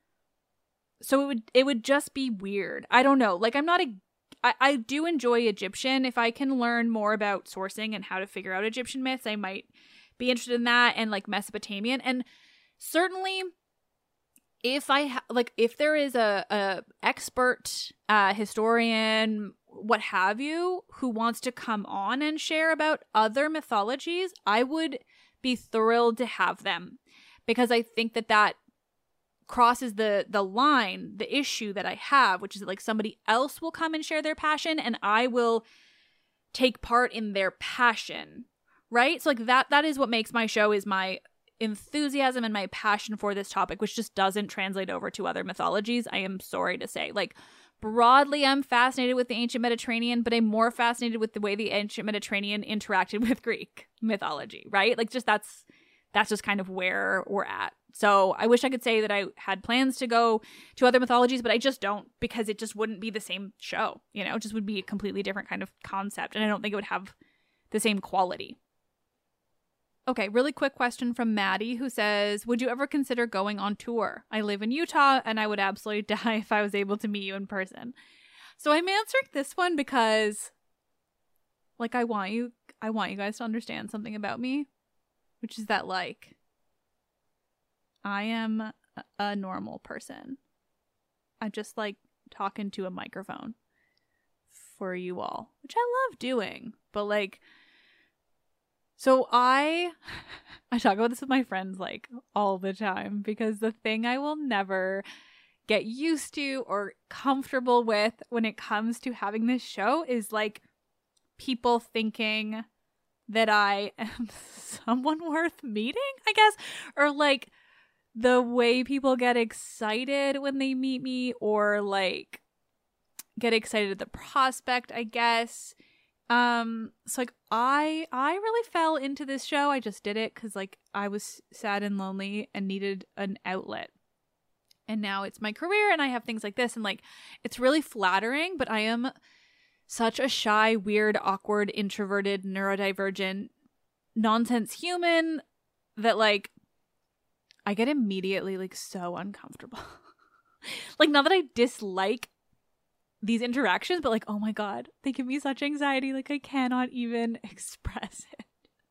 So it would it would just be weird. I don't know. Like I'm not a I, I do enjoy Egyptian. If I can learn more about sourcing and how to figure out Egyptian myths, I might be interested in that, and like Mesopotamian. And certainly if I ha- like if there is a, a expert uh, historian, what have you, who wants to come on and share about other mythologies, I would be thrilled to have them because I think that that crosses the the line, the issue that I have, which is that like somebody else will come and share their passion and I will take part in their passion, right? So like that that is what makes my show, is my enthusiasm and my passion for this topic, which just doesn't translate over to other mythologies, I am sorry to say. Like broadly, I'm fascinated with the ancient Mediterranean, but I'm more fascinated with the way the ancient Mediterranean interacted with Greek mythology, right? Like just that's that's just kind of where we're at. So I wish I could say that I had plans to go to other mythologies, but I just don't, because it just wouldn't be the same show, you know, it just would be a completely different kind of concept. And I don't think it would have the same quality. Okay, really quick question from Maddie, who says, would you ever consider going on tour? I live in Utah and I would absolutely die if I was able to meet you in person. So I'm answering this one because like I want you, I want you guys to understand something about me, which is that like, I am a normal person. I just like talking to a microphone for you all, which I love doing. But like, so I, I talk about this with my friends like all the time, because the thing I will never get used to or comfortable with when it comes to having this show is like people thinking that I am someone worth meeting, I guess, or like the way people get excited when they meet me, or like get excited at the prospect, I guess. Um, so like I, I really fell into this show. I just did it because like I was sad and lonely and needed an outlet. And now it's my career and I have things like this, and like it's really flattering, but I am such a shy, weird, awkward, introverted, neurodivergent nonsense human that like I get immediately like so uncomfortable. Like, not that I dislike these interactions, but like, oh my God, they give me such anxiety. Like, I cannot even express it.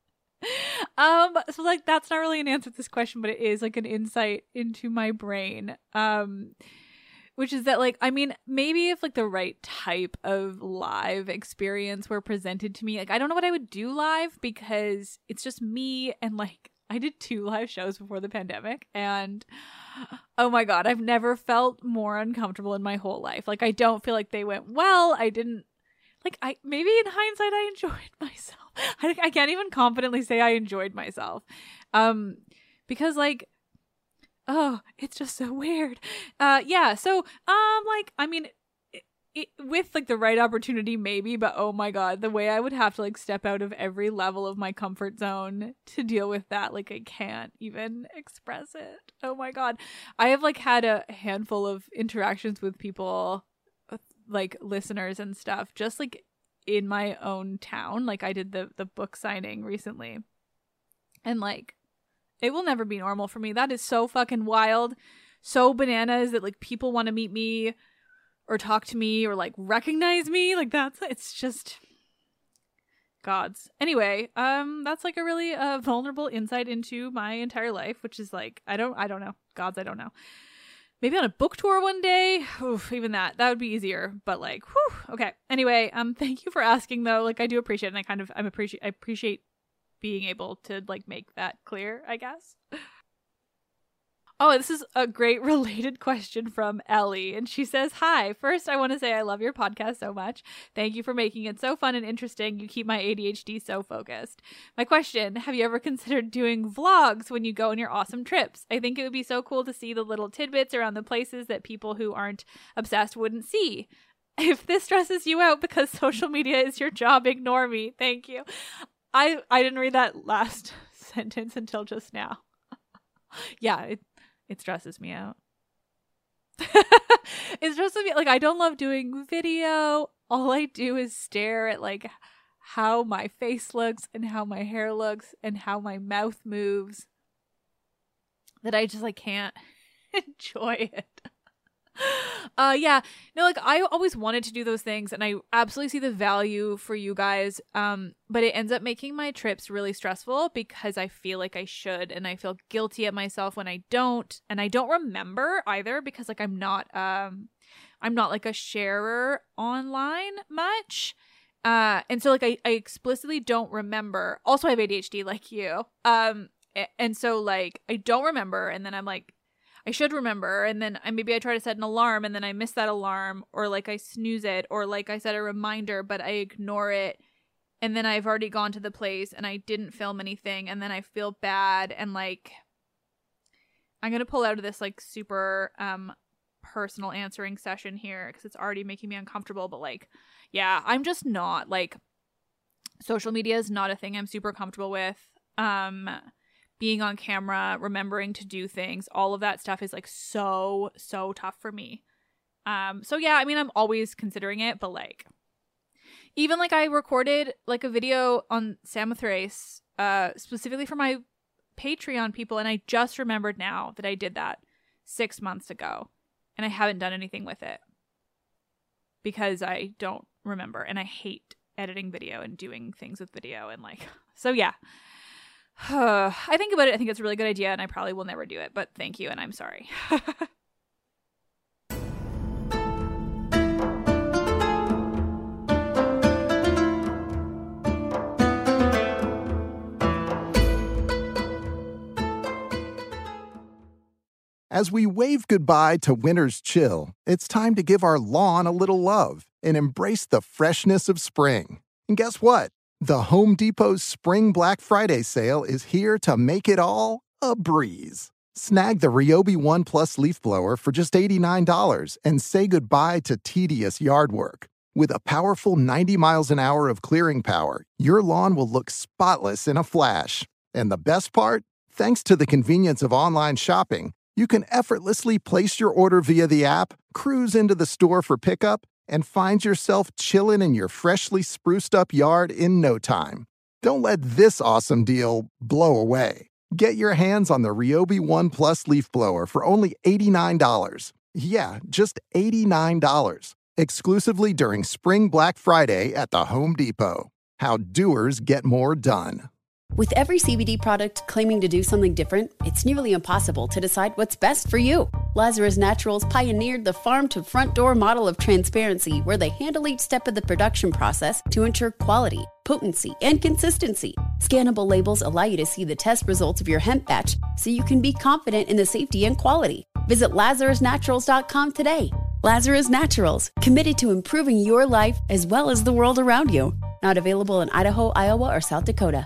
Um, so like, that's not really an answer to this question, but it is like an insight into my brain. Um, which is that like, I mean, maybe if like the right type of live experience were presented to me, like, I don't know what I would do live because it's just me and like, I did two live shows before the pandemic and oh my God, I've never felt more uncomfortable in my whole life. Like, I don't feel like they went well. I didn't like, I, maybe in hindsight, I enjoyed myself. I, I can't even confidently say I enjoyed myself. Um, because like, oh, it's just so weird. Uh, yeah. So, um, like, I mean, it, it, with like the right opportunity, maybe, but oh my God, the way I would have to like step out of every level of my comfort zone to deal with that, like, I can't even express it. Oh my God. I have like had a handful of interactions with people, like listeners and stuff, just like in my own town. Like, I did the, the book signing recently and like, it will never be normal for me. That is so fucking wild. So bananas that like people want to meet me or talk to me or like recognize me. Like, that's, it's just gods. Anyway, um, that's like a really uh, vulnerable insight into my entire life, which is like, I don't, I don't know. Gods, I don't know. Maybe on a book tour one day. Oof, even that, that would be easier. But like, whew, okay. Anyway, um, thank you for asking though. Like, I do appreciate it. And I kind of, I'm appreciate, I appreciate being able to like make that clear, I guess. Oh, this is a great related question from Ellie. And she says, hi, first I want to say I love your podcast so much. Thank you for making it so fun and interesting. You keep my A D H D so focused. My question, have you ever considered doing vlogs when you go on your awesome trips? I think it would be so cool to see the little tidbits around the places that people who aren't obsessed wouldn't see. If this stresses you out because social media is your job, ignore me. Thank you. I, I didn't read that last sentence until just now. Yeah, it It stresses me out. It stresses me. Like, I don't love doing video. All I do is stare at like how my face looks and how my hair looks and how my mouth moves. That I just like can't enjoy it. Uh, yeah, no, like I always wanted to do those things and I absolutely see the value for you guys. Um, but it ends up making my trips really stressful because I feel like I should and I feel guilty at myself when I don't. And I don't remember either because like I'm not, um, I'm not like a sharer online much. Uh, and so like I, I explicitly don't remember. Also, I have A D H D like you. Um, and so like I don't remember. And then I'm like, I should remember, and then I, maybe I try to set an alarm, and then I miss that alarm, or like I snooze it, or like I set a reminder, but I ignore it, and then I've already gone to the place, and I didn't film anything, and then I feel bad, and like, I'm gonna pull out of this like super um personal answering session here, because it's already making me uncomfortable, but like, yeah, I'm just not, like, social media is not a thing I'm super comfortable with. Um... Being on camera, remembering to do things, all of that stuff is like so, so tough for me. Um, so yeah, I mean, I'm always considering it, but like, even like I recorded like a video on Samothrace, uh, specifically for my Patreon people, and I just remembered now that I did that six months ago, and I haven't done anything with it because I don't remember, and I hate editing video and doing things with video, and like, so yeah. I think about it. I think it's a really good idea, and I probably will never do it, but thank you, and I'm sorry. As we wave goodbye to winter's chill, it's time to give our lawn a little love and embrace the freshness of spring. And guess what? The Home Depot's Spring Black Friday sale is here to make it all a breeze. Snag the Ryobi One Plus leaf blower for just eighty-nine dollars and say goodbye to tedious yard work. With a powerful ninety miles an hour of clearing power, your lawn will look spotless in a flash. And the best part? Thanks to the convenience of online shopping, you can effortlessly place your order via the app, cruise into the store for pickup, and find yourself chilling in your freshly spruced up yard in no time. Don't let this awesome deal blow away. Get your hands on the Ryobi One Plus leaf blower for only eighty-nine dollars. Yeah, just eighty-nine dollars. Exclusively during Spring Black Friday at the Home Depot. How doers get more done. With every C B D product claiming to do something different, it's nearly impossible to decide what's best for you. Lazarus Naturals pioneered the farm-to-front door model of transparency, where they handle each step of the production process to ensure quality, potency, and consistency. Scannable labels allow you to see the test results of your hemp batch, so you can be confident in the safety and quality. Visit lazarus naturals dot com today. Lazarus Naturals, committed to improving your life as well as the world around you. Not available in Idaho, Iowa, or South Dakota.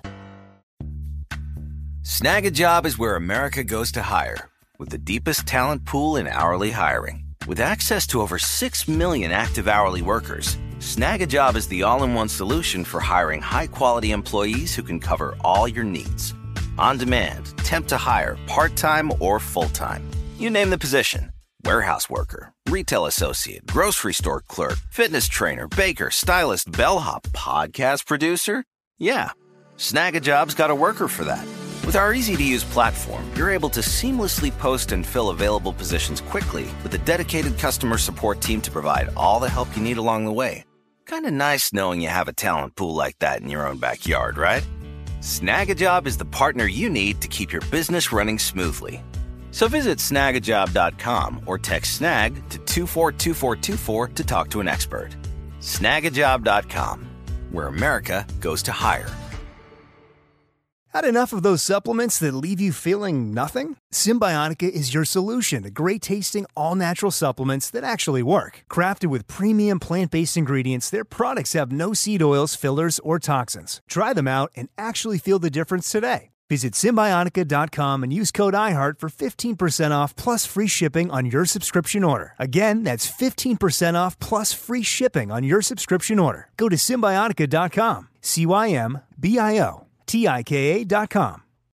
Snag a Job is where America goes to hire, with the deepest talent pool in hourly hiring. With access to over six million active hourly workers, Snag a Job is the all-in-one solution for hiring high-quality employees who can cover all your needs. On demand, temp to hire, part-time or full-time. You name the position. Warehouse worker, retail associate, grocery store clerk, fitness trainer, baker, stylist, bellhop, podcast producer. Yeah, Snag a Job's got a worker for that. With our easy-to-use platform, you're able to seamlessly post and fill available positions quickly with a dedicated customer support team to provide all the help you need along the way. Kind of nice knowing you have a talent pool like that in your own backyard, right? Snag a Job is the partner you need to keep your business running smoothly. So visit snag a job dot com or text snag to two four two four two four to talk to an expert. snag a job dot com, where America goes to hire. Had enough of those supplements that leave you feeling nothing? Symbiotica is your solution to great-tasting, all-natural supplements that actually work. Crafted with premium plant-based ingredients, their products have no seed oils, fillers, or toxins. Try them out and actually feel the difference today. Visit Symbiotica dot com and use code iHeart for fifteen percent off plus free shipping on your subscription order. Again, that's fifteen percent off plus free shipping on your subscription order. Go to Symbiotica dot com, C Y M B I O T I K A dot com.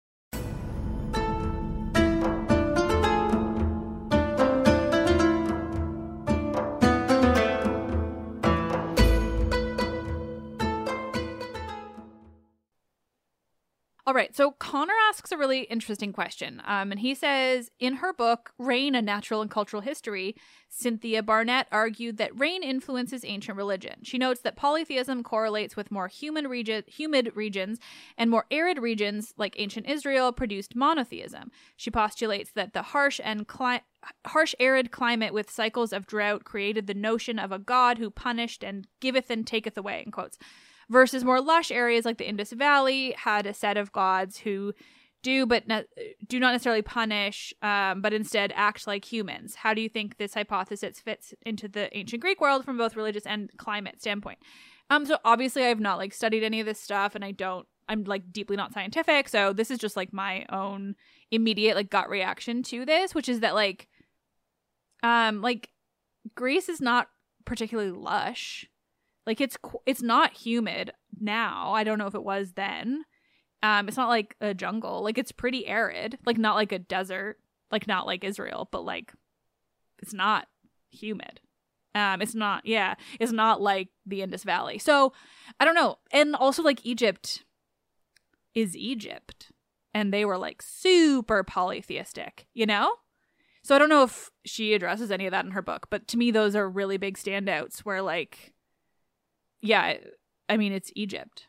All right, so Connor asks a really interesting question. Um, and he says, in her book, Rain, A Natural and Cultural History, Cynthia Barnett argued that rain influences ancient religion. She notes that polytheism correlates with more human regi- humid regions, and more arid regions, like ancient Israel, produced monotheism. She postulates that the harsh and cli- harsh arid climate with cycles of drought created the notion of a god who punished and giveth and taketh away, in quotes. Versus more lush areas like the Indus Valley had a set of gods who do but ne- do not necessarily punish, um, but instead act like humans. How do you think this hypothesis fits into the ancient Greek world from both religious and climate standpoint? Um, so obviously I've not like studied any of this stuff, and I don't. I'm like deeply not scientific, so this is just like my own immediate like gut reaction to this, which is that like, um, like Greece is not particularly lush. Like, it's it's not humid now. I don't know if it was then. Um, it's not like a jungle. Like, it's pretty arid. Like, not like a desert. Like, not like Israel. But, like, it's not humid. Um, it's not, yeah. It's not like the Indus Valley. So, I don't know. And also, like, Egypt is Egypt. And they were, like, super polytheistic, you know? So, I don't know if she addresses any of that in her book. But to me, those are really big standouts where, like... Yeah, I mean, it's Egypt.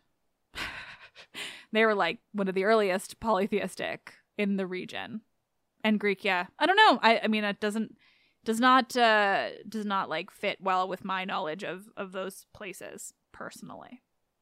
They were like one of the earliest polytheistic in the region. And Greek, yeah. I don't know. I, I mean, it doesn't, does not, uh, does not like fit well with my knowledge of, of those places personally.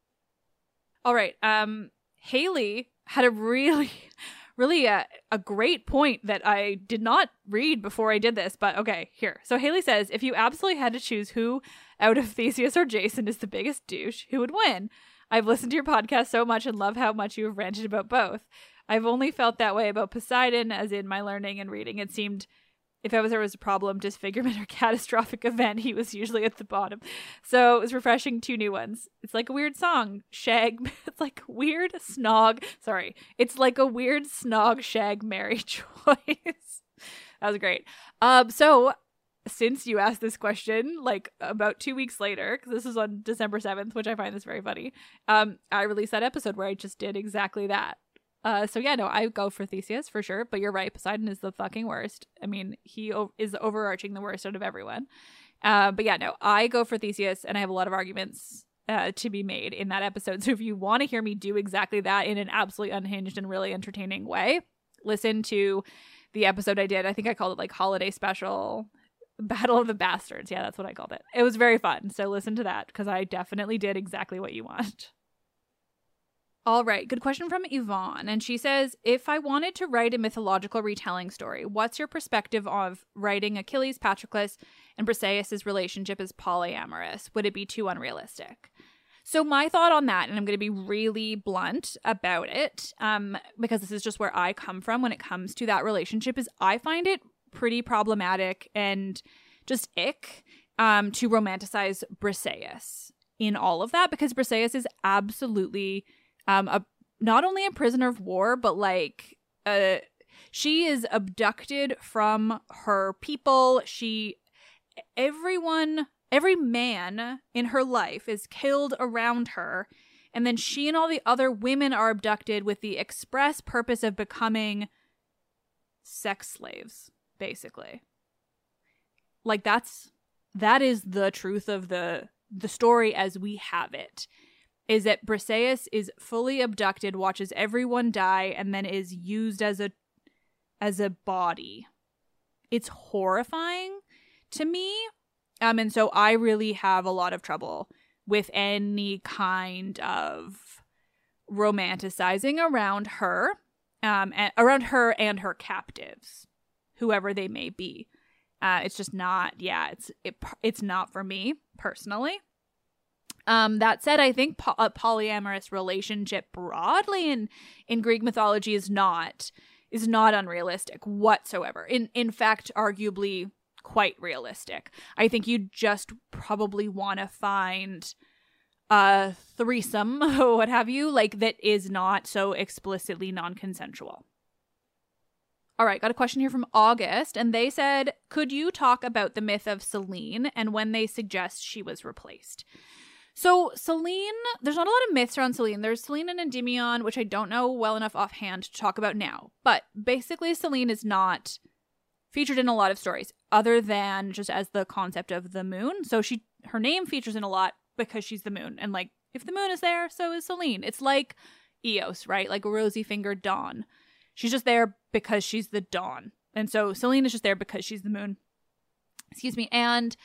All right. Um, Haley had a really, really a, a great point that I did not read before I did this, but okay, here. So Haley says, if you absolutely had to choose who out of Theseus or Jason is the biggest douche, who would win? I've listened to your podcast so much and love how much you have ranted about both. I've only felt that way about Poseidon, as in my learning and reading. It seemed if ever there was a problem, disfigurement, or catastrophic event, he was usually at the bottom. So it was refreshing. Two new ones. It's like a weird song. Shag. It's like weird snog. Sorry. It's like a weird snog shag marry choice. That was great. Um, so since you asked this question, like about two weeks later, because this is on December seventh, which I find this very funny, um, I released that episode where I just did exactly that. Uh, so yeah, no, I go for Theseus for sure, but you're right. Poseidon is the fucking worst. I mean, he o- is overarching the worst out of everyone. Uh, but yeah, no, I go for Theseus, and I have a lot of arguments uh, to be made in that episode. So if you want to hear me do exactly that in an absolutely unhinged and really entertaining way, listen to the episode I did. I think I called it like Holiday Special Battle of the Bastards. Yeah, that's what I called it. It was very fun. So listen to that, because I definitely did exactly what you want. All right, good question from Yvonne. And she says, if I wanted to write a mythological retelling story, what's your perspective of writing Achilles, Patroclus, and Briseis' relationship as polyamorous? Would it be too unrealistic? So my thought on that, and I'm going to be really blunt about it, um, because this is just where I come from when it comes to that relationship, is I find it pretty problematic and just ick um, to romanticize Briseis in all of that, because Briseis is absolutely... Um, a, not only a prisoner of war, but like, uh, she is abducted from her people. She, everyone, every man in her life is killed around her. And then she and all the other women are abducted with the express purpose of becoming sex slaves, basically. Like that's, that is the truth of the, the story as we have it. Is that Briseis is fully abducted, watches everyone die, and then is used as a as a body. It's horrifying to me. Um, and so I really have a lot of trouble with any kind of romanticizing around her, um, and around her and her captives, whoever they may be. Uh, it's just not, yeah, it's it, it's not for me personally. Um, that said, I think po- a polyamorous relationship broadly in, in Greek mythology is not is not unrealistic whatsoever. In in fact, arguably quite realistic. I think you just probably want to find a threesome, what have you, like that is not so explicitly non-consensual. All right, got a question here from August, and they said, could you talk about the myth of Selene and when they suggest she was replaced? So Selene, there's not a lot of myths around Selene. There's Selene and Endymion, which I don't know well enough offhand to talk about now. But basically Selene is not featured in a lot of stories other than just as the concept of the moon. So she, her name features in a lot because she's the moon. And like, if the moon is there, so is Selene. It's like Eos, right? Like a rosy-fingered dawn. She's just there because she's the dawn. And so Selene is just there because she's the moon. Excuse me. And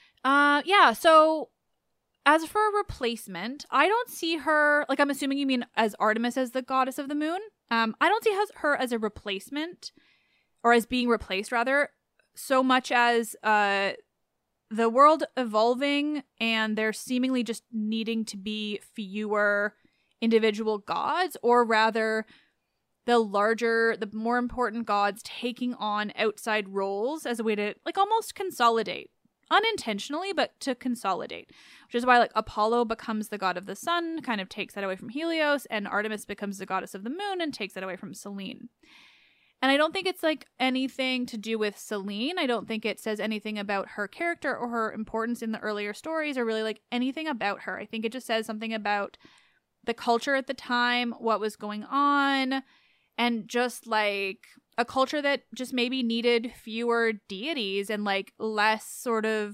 uh, yeah, so... as for a replacement, I don't see her, like I'm assuming you mean as Artemis as the goddess of the moon. Um, I don't see her as a replacement, or as being replaced rather, so much as uh, the world evolving and there seemingly just needing to be fewer individual gods, or rather the larger, the more important gods taking on outside roles as a way to like almost consolidate. Unintentionally, but to consolidate, which is why like Apollo becomes the god of the sun, kind of takes that away from Helios, and Artemis becomes the goddess of the moon and takes that away from Selene. And I don't think it's like anything to do with Selene. I don't think it says anything about her character or her importance in the earlier stories, or really like anything about her. I think it just says something about the culture at the time, what was going on, and just like a culture that just maybe needed fewer deities and like less sort of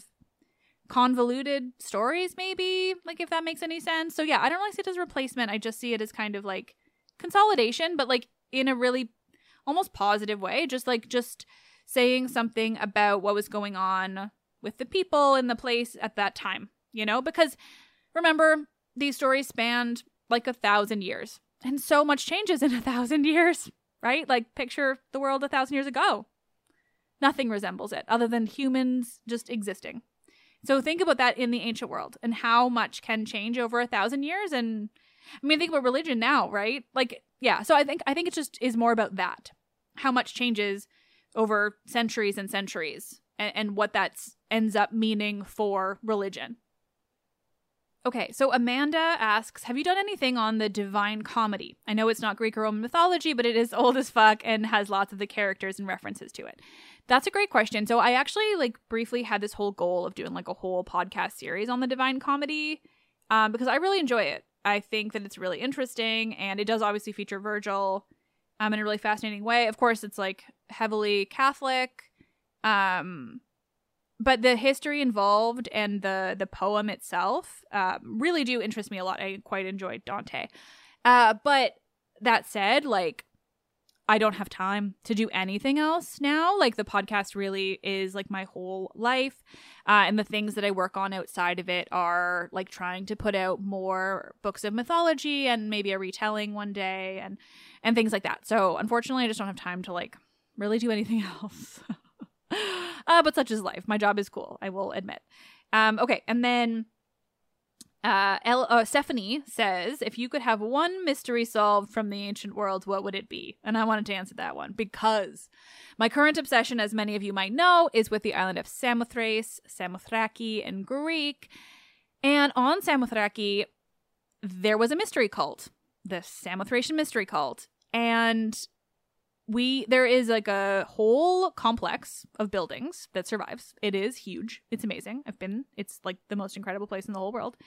convoluted stories, maybe, like if that makes any sense. So yeah, I don't really see it as replacement. I just see it as kind of like consolidation, but like in a really almost positive way, just like just saying something about what was going on with the people in the place at that time, you know, because remember, these stories spanned like a thousand years, and so much changes in a thousand years. Right? Like, picture the world a thousand years ago. Nothing resembles it other than humans just existing. So think about that in the ancient world and how much can change over a thousand years. And I mean, think about religion now, right? Like, yeah. So I think I think it just is more about that. How much changes over centuries and centuries, and, and what that ends up meaning for religion. Okay, so Amanda asks, have you done anything on the Divine Comedy? I know it's not Greek or Roman mythology, but it is old as fuck and has lots of the characters and references to it. That's a great question. So I actually like briefly had this whole goal of doing like a whole podcast series on the Divine Comedy um, because I really enjoy it. I think that it's really interesting, and it does obviously feature Virgil um, in a really fascinating way. Of course, it's like heavily Catholic, um, but the history involved and the the poem itself uh, really do interest me a lot. I quite enjoyed Dante. Uh, but that said, like, I don't have time to do anything else now. Like, the podcast really is like my whole life. Uh, and the things that I work on outside of it are like trying to put out more books of mythology and maybe a retelling one day and, and things like that. So unfortunately, I just don't have time to like really do anything else. uh, but such is life. My job is cool, I will admit. Um, okay. And then Uh, El- uh, Stephanie says, if you could have one mystery solved from the ancient world, what would it be? And I wanted to answer that one because my current obsession, as many of you might know, is with the island of Samothrace, Samothraki in Greek. And on Samothraki, there was a mystery cult, the Samothracian mystery cult. And we there is like a whole complex of buildings that survives. It is huge. It's amazing. I've been. It's like the most incredible place in the whole world.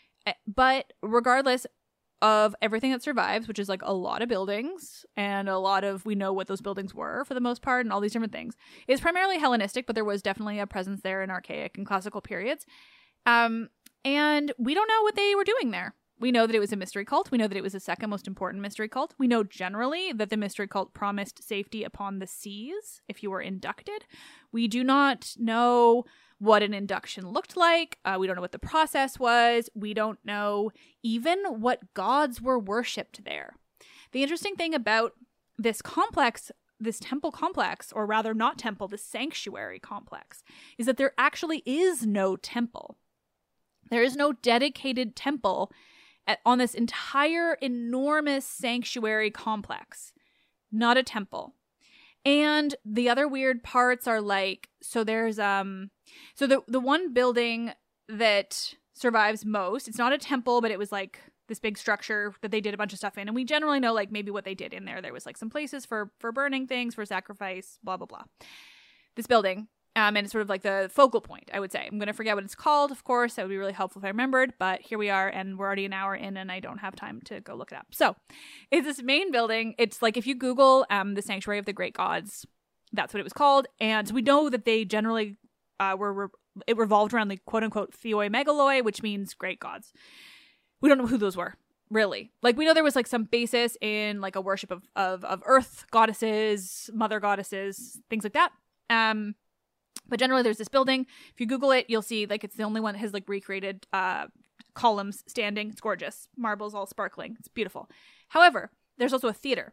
But regardless of everything that survives, which is like a lot of buildings and a lot of, we know what those buildings were for the most part and all these different things, is primarily Hellenistic, but there was definitely a presence there in archaic and classical periods. Um, and we don't know what they were doing there. We know that it was a mystery cult. We know that it was the second most important mystery cult. We know generally that the mystery cult promised safety upon the seas if you were inducted. We do not know what an induction looked like. Uh, we don't know what the process was. We don't know even what gods were worshipped there. The interesting thing about this complex, this temple complex, or rather not temple, this sanctuary complex, is that there actually is no temple. There is no dedicated temple at, on this entire enormous sanctuary complex. Not a temple. And the other weird parts are like, so there's, um, so the, the one building that survives most, it's not a temple, but it was like this big structure that they did a bunch of stuff in. And we generally know like maybe what they did in there. There was like some places for, for burning things, for sacrifice, blah, blah, blah. This building. Um, and it's sort of like the focal point, I would say. I'm going to forget what it's called, of course. That would be really helpful if I remembered. But here we are, and we're already an hour in, and I don't have time to go look it up. So it's this main building. It's like if you Google um, the Sanctuary of the Great Gods, that's what it was called. And we know that they generally uh, were, re- it revolved around the quote-unquote Theoi Megaloi, which means great gods. We don't know who those were, really. Like, we know there was like some basis in like a worship of, of, of earth goddesses, mother goddesses, things like that. Um... But generally, there's this building. If you Google it, you'll see like it's the only one that has like recreated uh, columns standing. It's gorgeous. Marbles all sparkling. It's beautiful. However, there's also a theater,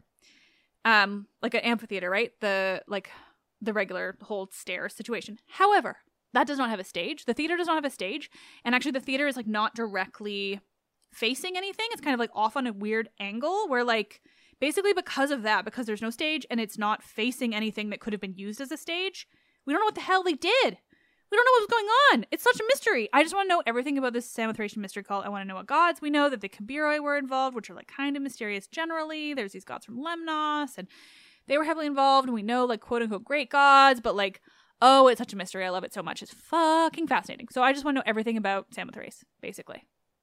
um, like an amphitheater, right? The like the regular whole stair situation. However, that does not have a stage. The theater does not have a stage, and actually, the theater is like not directly facing anything. It's kind of like off on a weird angle where like basically because of that, because there's no stage and it's not facing anything that could have been used as a stage. We don't know what the hell they did. We don't know what's going on. It's such a mystery. I just want to know everything about this Samothracian mystery cult. I want to know what gods. We know that the Kabiroi were involved, which are like kind of mysterious generally. There's these gods from Lemnos, and they were heavily involved. And we know like quote unquote great gods, but like, oh, it's such a mystery. I love it so much. It's fucking fascinating. So I just want to know everything about Samothrace, basically.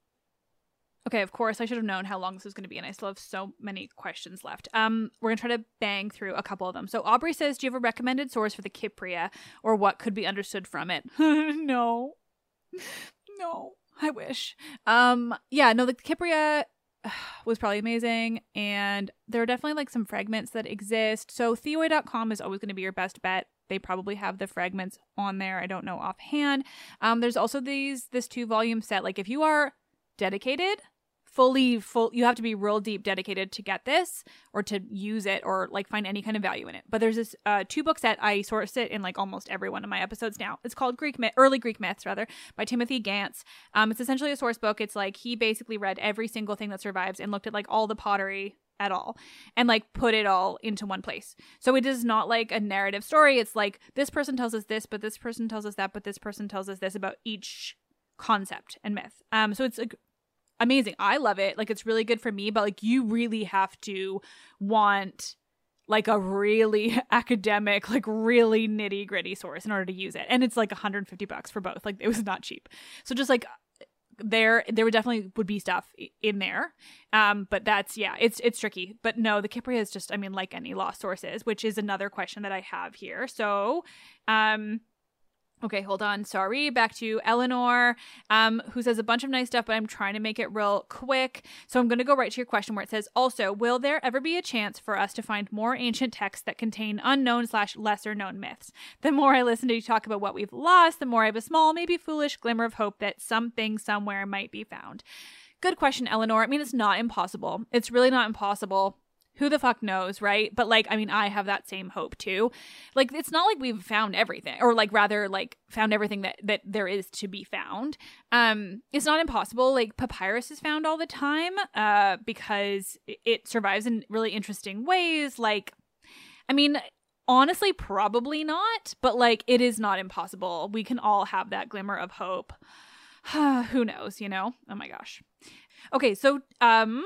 Okay, of course, I should have known how long this was going to be, and I still have so many questions left. Um, we're going to try to bang through a couple of them. So Aubrey says, do you have a recommended source for the Kypria, or what could be understood from it? No. No. I wish. Um, yeah, no, the Kypria was probably amazing, and there are definitely, like, some fragments that exist. So theoi dot com is always going to be your best bet. They probably have the fragments on there. I don't know offhand. Um, there's also these this two-volume set. Like, if you are dedicated... fully full you have to be real deep dedicated to get this or to use it or like find any kind of value in it. But there's this uh two book set. I source it in like almost every one of my episodes now. It's called Greek Myth, Early Greek Myths rather, by Timothy Gantz. Um it's essentially a source book. It's like he basically read every single thing that survives and looked at like all the pottery at all and like put it all into one place. So it is not like a narrative story. It's like this person tells us this, but this person tells us that, but this person tells us this about each concept and myth. Um, so it's like amazing. I love it. Like, it's really good for me, but like, you really have to want like a really academic, like really nitty gritty source in order to use it. And it's like one hundred fifty bucks for both. Like, it was not cheap. So just like there, there would definitely would be stuff in there. Um, but that's, yeah, it's, it's tricky. But no, the Kypria is just, I mean, like any lost sources, which is another question that I have here. So, um, okay, hold on. Sorry. Back to Eleanor, um, who says a bunch of nice stuff, but I'm trying to make it real quick. So I'm going to go right to your question where it says, also, will there ever be a chance for us to find more ancient texts that contain unknown slash lesser known myths? The more I listen to you talk about what we've lost, the more I have a small, maybe foolish glimmer of hope that something somewhere might be found. Good question, Eleanor. I mean, it's not impossible. It's really not impossible. Who the fuck knows, right? But like, I mean, I have that same hope too. Like, it's not like we've found everything, or like rather like found everything that, that there is to be found. Um, it's not impossible. Like, papyrus is found all the time uh, because it survives in really interesting ways. Like, I mean, honestly, probably not, but like, it is not impossible. We can all have that glimmer of hope. Who knows, you know? Oh my gosh. Okay, so, um...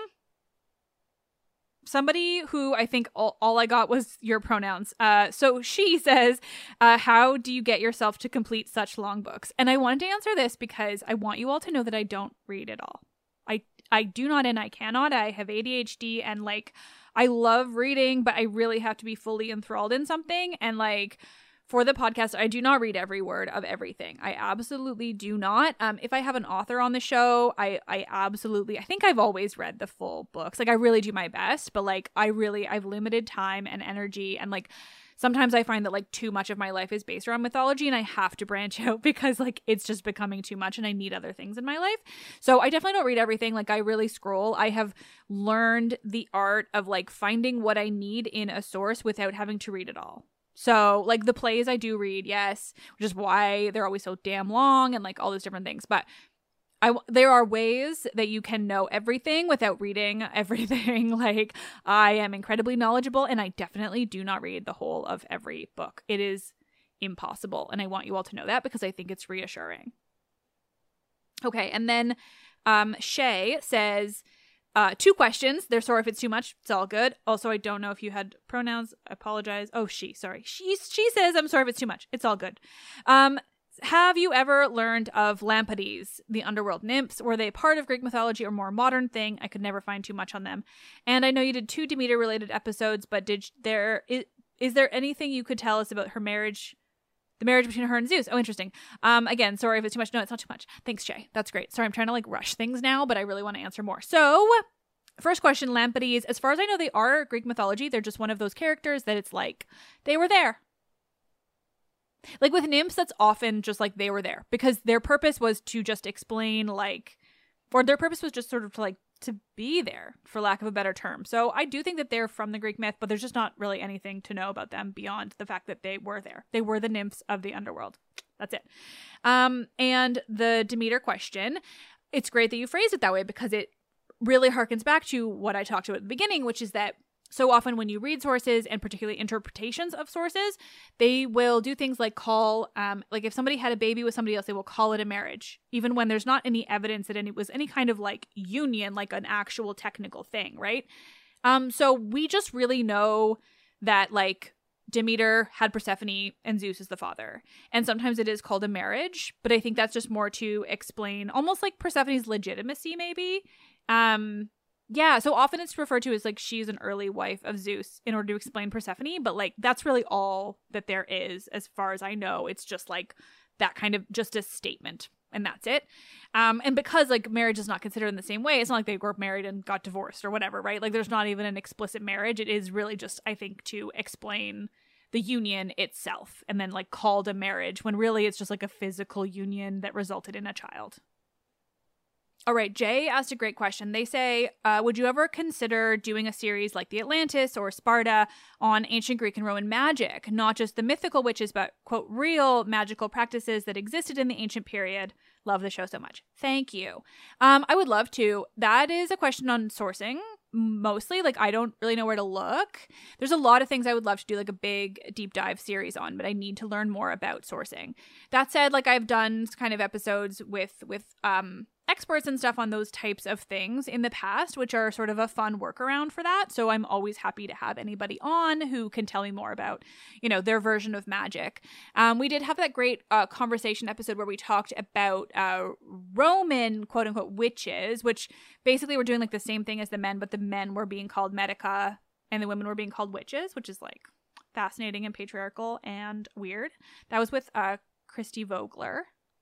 somebody who I think all, all I got was your pronouns. Uh, so she says, uh, how do you get yourself to complete such long books? And I wanted to answer this because I want you all to know that I don't read at all. I, I do not and I cannot. I have A D H D and like, I love reading, but I really have to be fully enthralled in something. And like, for the podcast, I do not read every word of everything. I absolutely do not. Um, if I have an author on the show, I, I absolutely, I think I've always read the full books. Like, I really do my best, but like, I really, I've limited time and energy. And like, sometimes I find that like too much of my life is based around mythology and I have to branch out because like, it's just becoming too much and I need other things in my life. So I definitely don't read everything. Like, I really scroll. I have learned the art of like finding what I need in a source without having to read it all. So, like, the plays I do read, yes, which is why they're always so damn long and, like, all those different things. But I, there are ways that you can know everything without reading everything. Like, I am incredibly knowledgeable, and I definitely do not read the whole of every book. It is impossible, and I want you all to know that because I think it's reassuring. Okay, and then um, Shay says... Uh, two questions. They're sorry if it's too much. It's all good. Also, I don't know if you had pronouns. I apologize. Oh, she. Sorry. She, she says, I'm sorry if it's too much. It's all good. Um, have you ever learned of Lampades, the underworld nymphs? Were they part of Greek mythology or more modern thing? I could never find too much on them. And I know you did two Demeter-related episodes, but did there is, is there anything you could tell us about her marriage, the marriage between her and Zeus? Oh, interesting. Um, again, sorry if it's too much. No, it's not too much. Thanks, Jay. That's great. Sorry, I'm trying to like rush things now, but I really want to answer more. So, first question, Lampades. As far as I know, they are Greek mythology. They're just one of those characters that it's like, they were there. Like with nymphs, that's often just like they were there because their purpose was to just explain like, or their purpose was just sort of to like, to be there, for lack of a better term. So I do think that they're from the Greek myth, but there's just not really anything to know about them beyond the fact that they were there. They were the nymphs of the underworld. That's it. Um, and the Demeter question, it's great that you phrased it that way because it really harkens back to what I talked about at the beginning, which is that so often when you read sources and particularly interpretations of sources, they will do things like call, um, like if somebody had a baby with somebody else, they will call it a marriage, even when there's not any evidence that it was any kind of like union, like an actual technical thing, right? Um, so we just really know that like Demeter had Persephone and Zeus is the father. And sometimes it is called a marriage, but I think that's just more to explain almost like Persephone's legitimacy maybe. Um, yeah, so often it's referred to as like she's an early wife of Zeus in order to explain Persephone, but like that's really all that there is as far as I know. It's just like that kind of just a statement and that's it. Um, and because like marriage is not considered in the same way, it's not like they were married and got divorced or whatever, right? Like there's not even an explicit marriage. It is really just, I think, to explain the union itself and then like called a marriage when really it's just like a physical union that resulted in a child. All right, Jay asked a great question. They say, uh, would you ever consider doing a series like the Atlantis or Sparta on ancient Greek and Roman magic, not just the mythical witches, but, quote, real magical practices that existed in the ancient period? Love the show so much. Thank you. Um, I would love to. That is a question on sourcing. mostly. Like, I don't really know where to look. There's a lot of things I would love to do like a big deep dive series on, but I need to learn more about sourcing. That said, like I've done kind of episodes with with um experts and stuff on those types of things in the past, which are sort of a fun workaround for that. So I'm always happy to have anybody on who can tell me more about, you know, their version of magic. Um, we did have that great uh, conversation episode where we talked about uh, Roman quote unquote witches, which basically were doing like the same thing as the men, but the men were being called medica and the women were being called witches, which is like fascinating and patriarchal and weird. That was with uh, Christy Vogler,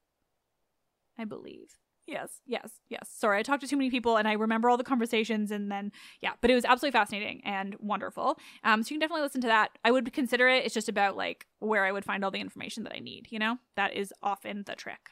I believe. Yes, yes, yes. Sorry, I talked to too many people and I remember all the conversations and then, yeah, but it was absolutely fascinating and wonderful. Um, so you can definitely listen to that. I would consider it. It's just about like where I would find all the information that I need, you know? That is often the trick.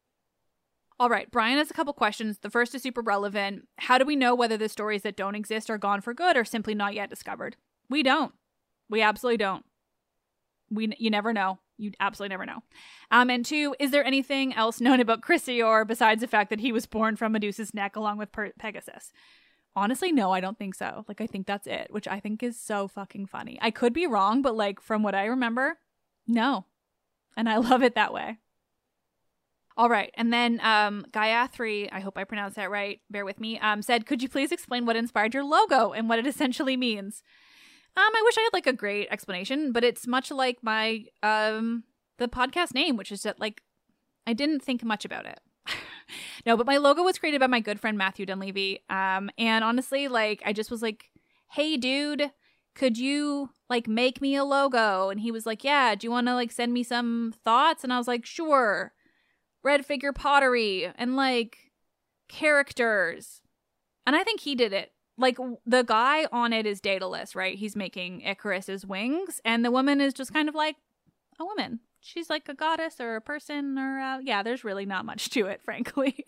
All right, Brian has a couple questions. The first is super relevant. How do we know whether the stories that don't exist are gone for good or simply not yet discovered? We don't. We absolutely don't. We, you never know. You absolutely never know. Um, and two, is there anything else known about Chrysaor besides the fact that he was born from Medusa's neck along with per- Pegasus? Honestly, no, I don't think so. Like, I think that's it, which I think is so fucking funny. I could be wrong, but like from what I remember, no. And I love it that way. All right. And then um, Gayatri, I hope I pronounced that right, bear with me, um, said, could you please explain what inspired your logo and what it essentially means? Um, I wish I had like a great explanation, but it's much like my, um, the podcast name, which is that like, I didn't think much about it. No, but my logo was created by my good friend, Matthew Dunleavy. Um, and honestly, like, I just was like, hey dude, could you like make me a logo? And he was like, yeah, do you want to like send me some thoughts? And I was like, sure. Red figure pottery and like characters. And I think he did it. Like, the guy on it is Daedalus, right? He's making Icarus's wings, and the woman is just kind of like a woman. She's like a goddess or a person or, uh, yeah, there's really not much to it, frankly.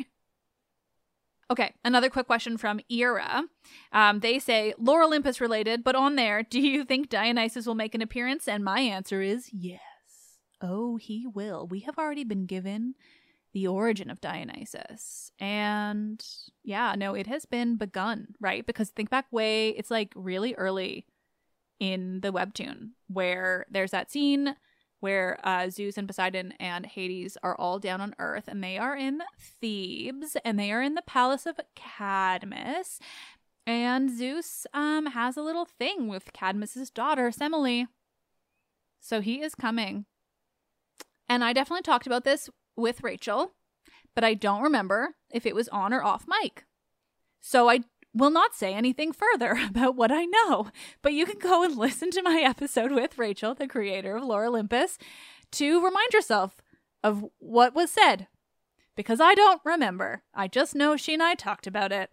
Okay, another quick question from Era. Um, they say, Lore Olympus related, but on there, do you think Dionysus will make an appearance? And my answer is yes. Oh, he will. We have already been given the origin of Dionysus. And yeah, no, it has been begun, right? Because think back way, it's like really early in the webtoon where there's that scene where uh, Zeus and Poseidon and Hades are all down on Earth and they are in Thebes and they are in the palace of Cadmus. And Zeus um, has a little thing with Cadmus's daughter, Semele. So he is coming. And I definitely talked about this with Rachel, but I don't remember if it was on or off mic. So I will not say anything further about what I know, but you can go and listen to my episode with Rachel, the creator of Lore Olympus, to remind yourself of what was said, because I don't remember. I just know she and I talked about it.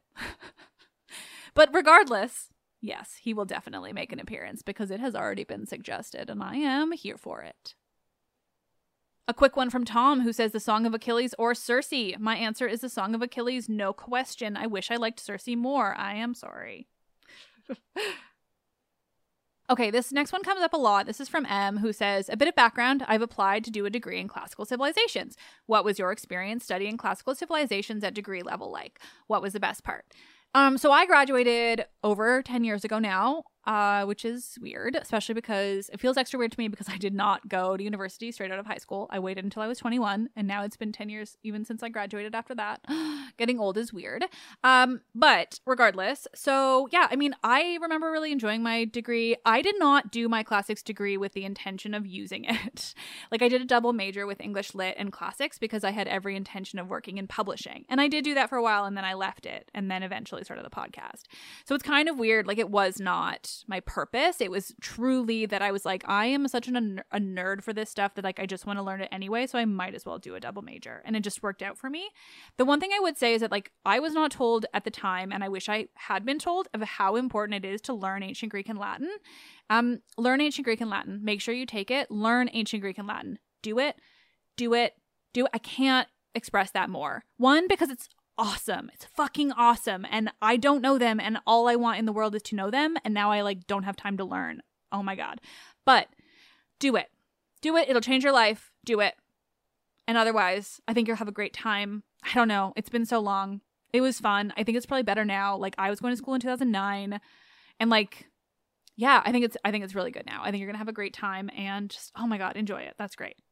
But regardless, yes, he will definitely make an appearance because it has already been suggested and I am here for it. A quick one from Tom who says the Song of Achilles or Circe. My answer is the Song of Achilles, no question. I wish I liked Circe more. I am sorry. Okay, this next one comes up a lot. This is from M who says, a bit of background. I've applied to do a degree in classical civilizations. What was your experience studying classical civilizations at degree level like? What was the best part? Um, so I graduated over ten years ago now, uh, which is weird, especially because it feels extra weird to me because I did not go to university straight out of high school. I waited until I was twenty-one, and now it's been ten years even since I graduated after that. Getting old is weird. Um, but regardless, so yeah, I mean, I remember really enjoying my degree. I did not do my classics degree with the intention of using it. Like, I did a double major with English Lit and classics because I had every intention of working in publishing. And I did do that for a while, and then I left it, and then eventually started the podcast. So it's kind of weird. Like, it was not my purpose. It was truly that I was like, I am such an, a nerd for this stuff that like I just want to learn it anyway, so I might as well do a double major. And it just worked out for me. The one thing I would say is that like I was not told at the time, and I wish I had been told, of how important it is to learn ancient Greek and Latin. Um, learn ancient Greek and Latin. Make sure you take it. Learn ancient Greek and Latin. Do it. Do it. Do it. I can't express that more. One, because it's awesome. It's fucking awesome. And I don't know them, and all I want in the world is to know them, and now I like don't have time to learn. Oh my God. But do it. Do it. It'll change your life. Do it. And otherwise, I think you'll have a great time. I don't know. It's been so long. It was fun. I think it's probably better now. Like, I was going to school in two thousand nine, and like, yeah, I think it's I think it's really good now. I think you're gonna have a great time, and just, oh my god, enjoy it. That's great.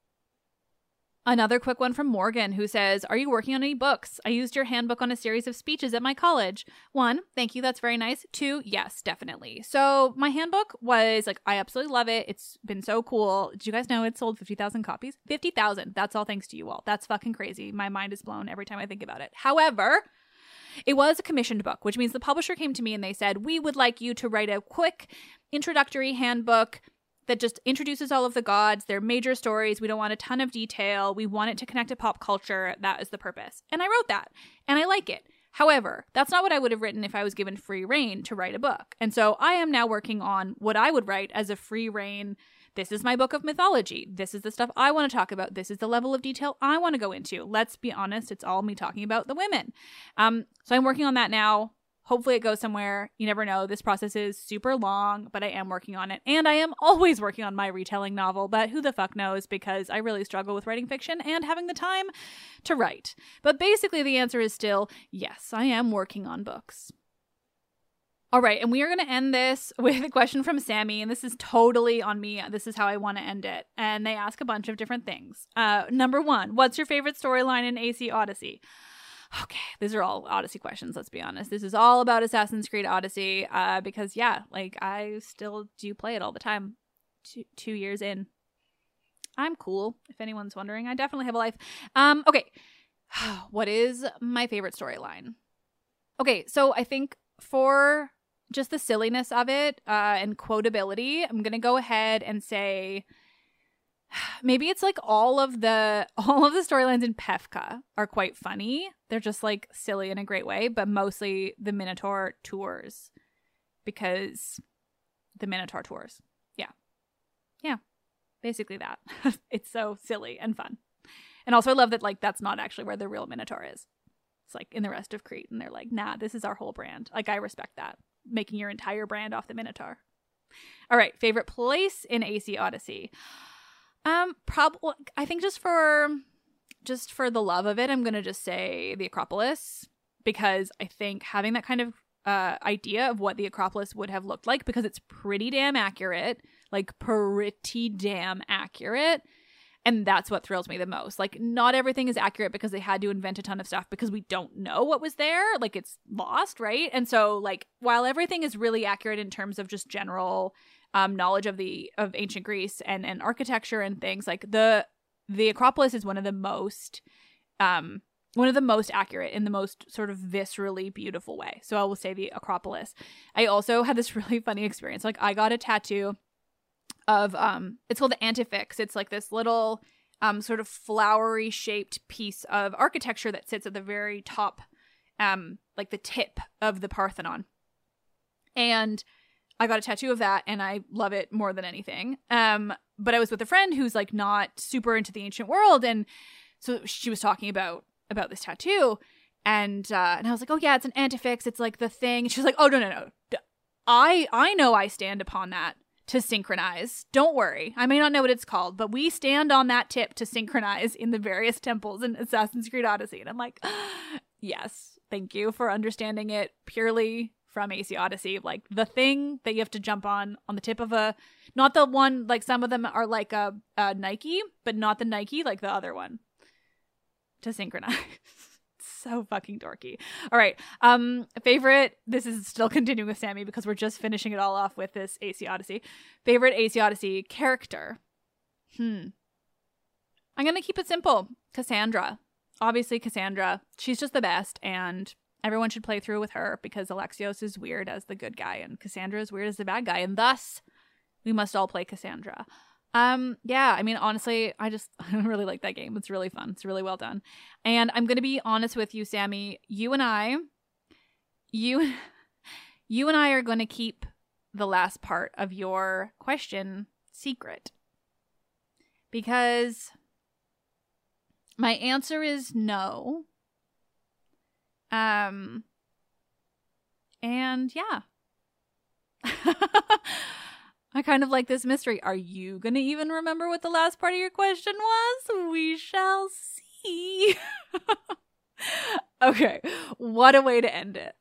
Another quick one from Morgan, who says, are you working on any books? I used your handbook on a series of speeches at my college. One, thank you. That's very nice. Two, yes, definitely. So my handbook was like, I absolutely love it. It's been so cool. Did you guys know it sold fifty thousand copies? fifty thousand. That's all thanks to you all. That's fucking crazy. My mind is blown every time I think about it. However, it was a commissioned book, which means the publisher came to me and they said, we would like you to write a quick introductory handbook that just introduces all of the gods, their major stories. We don't want a ton of detail. We want it to connect to pop culture. That is the purpose. And I wrote that, and I like it. However, that's not what I would have written if I was given free reign to write a book. And so I am now working on what I would write as a free reign. This is my book of mythology. This is the stuff I want to talk about. This is the level of detail I want to go into. Let's be honest, it's all me talking about the women. Um, so I'm working on that now. Hopefully it goes somewhere. You never know. This process is super long, but I am working on it. And I am always working on my retelling novel, but who the fuck knows, because I really struggle with writing fiction and having the time to write. But basically the answer is still yes, I am working on books. All right, and we are going to end this with a question from Sammy, and this is totally on me. This is how I want to end it. And they ask a bunch of different things. Uh, number one, what's your favorite storyline in A C Odyssey? Okay, these are all Odyssey questions, let's be honest. This is all about Assassin's Creed Odyssey, uh, because, yeah, like, I still do play it all the time, two, two years in. I'm cool, if anyone's wondering. I definitely have a life. Um, okay, what is my favorite storyline? Okay, so I think for just the silliness of it uh, and quotability, I'm going to go ahead and say maybe it's like all of the all of the storylines in Pefka are quite funny. They're just like silly in a great way, but mostly the Minotaur tours, because the Minotaur tours. Yeah. Yeah. Basically that. It's so silly and fun. And also I love that like that's not actually where the real Minotaur is. It's like in the rest of Crete, and they're like, nah, this is our whole brand. Like, I respect that. Making your entire brand off the Minotaur. All right, favorite place in A C Odyssey. Um, probably, I think just for, just for the love of it, I'm going to just say the Acropolis, because I think having that kind of uh, idea of what the Acropolis would have looked like, because it's pretty damn accurate, like pretty damn accurate. And that's what thrills me the most. Like, not everything is accurate because they had to invent a ton of stuff because we don't know what was there. Like, it's lost, right? And so, like, while everything is really accurate in terms of just general Um, knowledge of the of ancient Greece and, and architecture and things, like the the Acropolis is one of the most um one of the most accurate in the most sort of viscerally beautiful way. So I will say the Acropolis. I also had this really funny experience. Like, I got a tattoo of um it's called the Antefix. It's like this little um sort of flowery shaped piece of architecture that sits at the very top, um like the tip of the Parthenon. And I got a tattoo of that, and I love it more than anything. Um, but I was with a friend who's like not super into the ancient world, and so she was talking about about this tattoo, and uh, and I was like, oh yeah, it's an Antefix. It's like the thing. And she was like, oh no no no, I I know I stand upon that to synchronize. Don't worry, I may not know what it's called, but we stand on that tip to synchronize in the various temples in Assassin's Creed Odyssey. And I'm like, yes, thank you for understanding it purely from A C Odyssey, like the thing that you have to jump on on the tip of a, not the one, like some of them are like a, a Nike, but not the Nike, like the other one, to synchronize. So fucking dorky. All right. Um, favorite, this is still continuing with Sammy because we're just finishing it all off with this A C Odyssey. Favorite A C Odyssey character. Hmm. I'm going to keep it simple. Cassandra. Obviously Cassandra. She's just the best, and everyone should play through with her because Alexios is weird as the good guy and Cassandra is weird as the bad guy, and thus we must all play Cassandra. Um, yeah, I mean, honestly, I just I really like that game. It's really fun. It's really well done. And I'm going to be honest with you, Sammy. You and I, you, you and I are going to keep the last part of your question secret, because my answer is no. Um, and yeah, I kind of like this mystery. Are you going to even remember what the last part of your question was? We shall see. Okay, what a way to end it.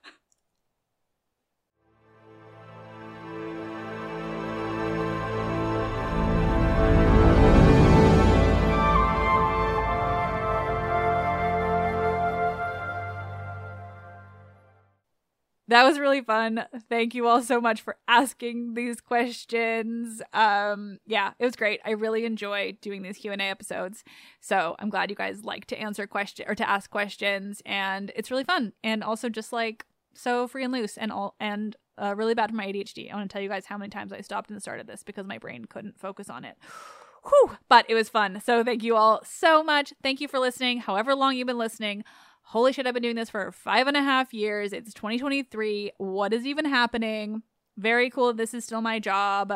That was really fun. Thank you all so much for asking these questions. Um, yeah, it was great. I really enjoy doing these Q and A episodes. So I'm glad you guys like to answer questions or to ask questions, and it's really fun. And also just like so free and loose and all and uh, really bad for my A D H D. I want to tell you guys how many times I stopped and started this because my brain couldn't focus on it. Whew, but it was fun. So thank you all so much. Thank you for listening. However long you've been listening. Holy shit, I've been doing this for five and a half years. It's twenty twenty-three. What is even happening? Very cool. This is still my job.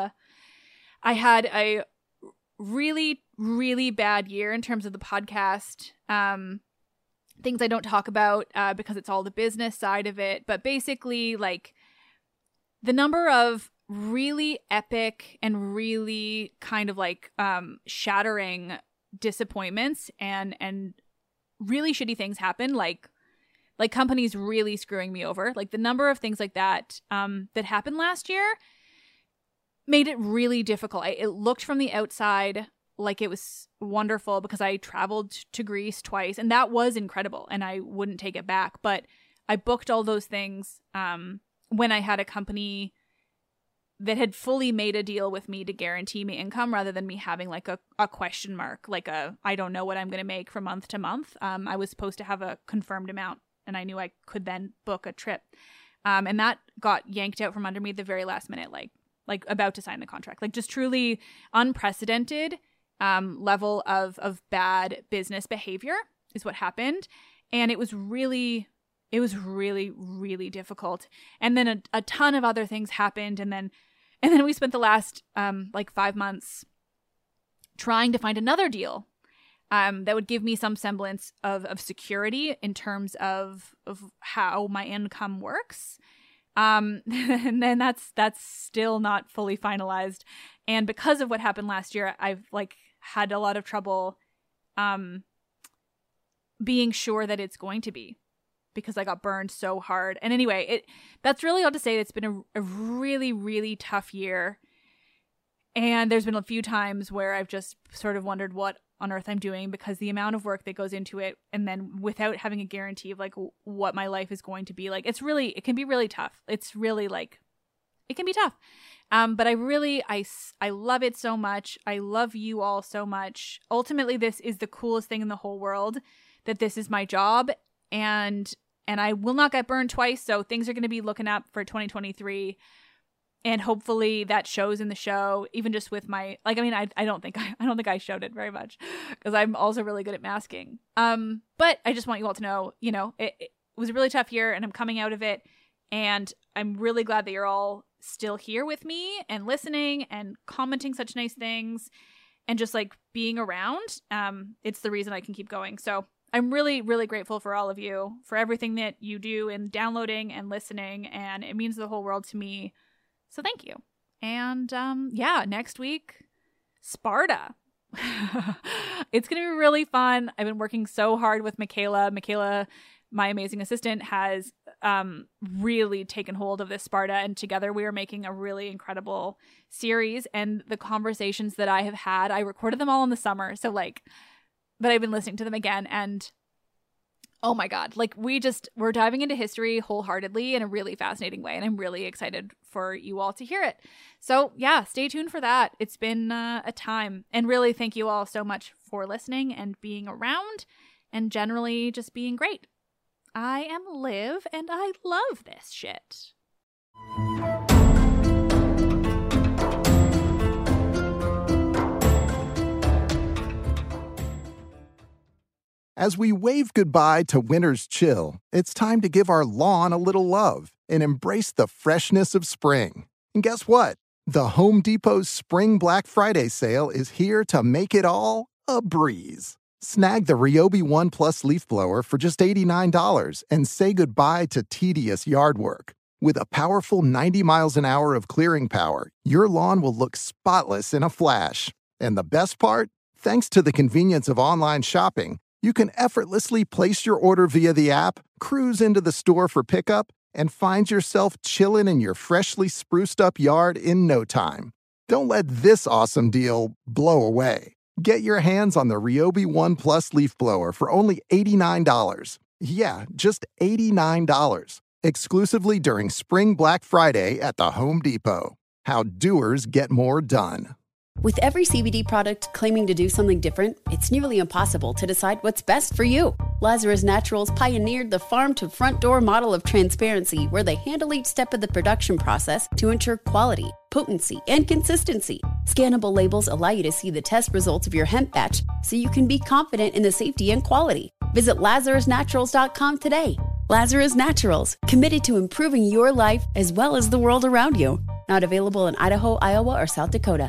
I had a really, really bad year in terms of the podcast. Um, things I don't talk about uh, because it's all the business side of it. But basically, like, the number of really epic and really kind of like um, shattering disappointments and and really shitty things happen, like like companies really screwing me over, like the number of things like that um that happened last year made it really difficult. I, it looked from the outside like it was wonderful because I traveled to Greece twice, and that was incredible, and I wouldn't take it back. But I booked all those things um when I had a company that had fully made a deal with me to guarantee me income rather than me having like a, a question mark, like a, I don't know what I'm going to make from month to month. Um, I was supposed to have a confirmed amount, and I knew I could then book a trip. Um, and that got yanked out from under me at the very last minute, like, like about to sign the contract, like just truly unprecedented um, level of, of bad business behavior is what happened. And it was really, it was really, really difficult. And then a, a ton of other things happened. And then And then we spent the last um, like five months trying to find another deal um, that would give me some semblance of, of security in terms of, of how my income works. Um, and then that's that's still not fully finalized. And because of what happened last year, I've like had a lot of trouble um, being sure that it's going to be, because I got burned so hard. And anyway, it that's really all to say. It's been a, a really, really tough year. And there's been a few times where I've just sort of wondered what on earth I'm doing, because the amount of work that goes into it, and then without having a guarantee of like w- what my life is going to be like, it's really, it can be really tough. It's really like, it can be tough. Um, but I really, I, I love it so much. I love you all so much. Ultimately, this is the coolest thing in the whole world, that this is my job. And And I will not get burned twice, so things are going to be looking up for twenty twenty-three. And hopefully that shows in the show, even just with my, like, I mean, I I don't think I, I don't think I showed it very much, because I'm also really good at masking. Um, but I just want you all to know, you know, it, it was a really tough year, and I'm coming out of it. And I'm really glad that you're all still here with me and listening and commenting such nice things and just like being around. Um, it's the reason I can keep going. So I'm really, really grateful for all of you, for everything that you do in downloading and listening, and it means the whole world to me. So thank you. And um, yeah, next week, Sparta. It's going to be really fun. I've been working so hard with Michaela. Michaela, my amazing assistant, has um, really taken hold of this Sparta, and together we are making a really incredible series. And the conversations that I have had, I recorded them all in the summer. So like, but I've been listening to them again, and oh my God, like we just, we're diving into history wholeheartedly in a really fascinating way. And I'm really excited for you all to hear it. So yeah, stay tuned for that. It's been uh, a time, and really thank you all so much for listening and being around and generally just being great. I am Liv, and I love this shit. As we wave goodbye to winter's chill, it's time to give our lawn a little love and embrace the freshness of spring. And guess what? The Home Depot's Spring Black Friday sale is here to make it all a breeze. Snag the Ryobi One Plus leaf blower for just eighty-nine dollars and say goodbye to tedious yard work. With a powerful ninety miles an hour of clearing power, your lawn will look spotless in a flash. And the best part? Thanks to the convenience of online shopping, You can effortlessly place your order via the app, cruise into the store for pickup, and find yourself chilling in your freshly spruced up yard in no time. Don't let this awesome deal blow away. Get your hands on the Ryobi One Plus leaf blower for only eighty-nine dollars. Yeah, just eighty-nine dollars. Exclusively during Spring Black Friday at the Home Depot. How doers get more done. With every C B D product claiming to do something different, it's nearly impossible to decide what's best for you. Lazarus Naturals pioneered the farm-to-front door model of transparency where they handle each step of the production process to ensure quality, potency, and consistency. Scannable labels allow you to see the test results of your hemp batch so you can be confident in the safety and quality. Visit lazarus naturals dot com today. Lazarus Naturals, committed to improving your life as well as the world around you. Not available in Idaho, Iowa, or South Dakota.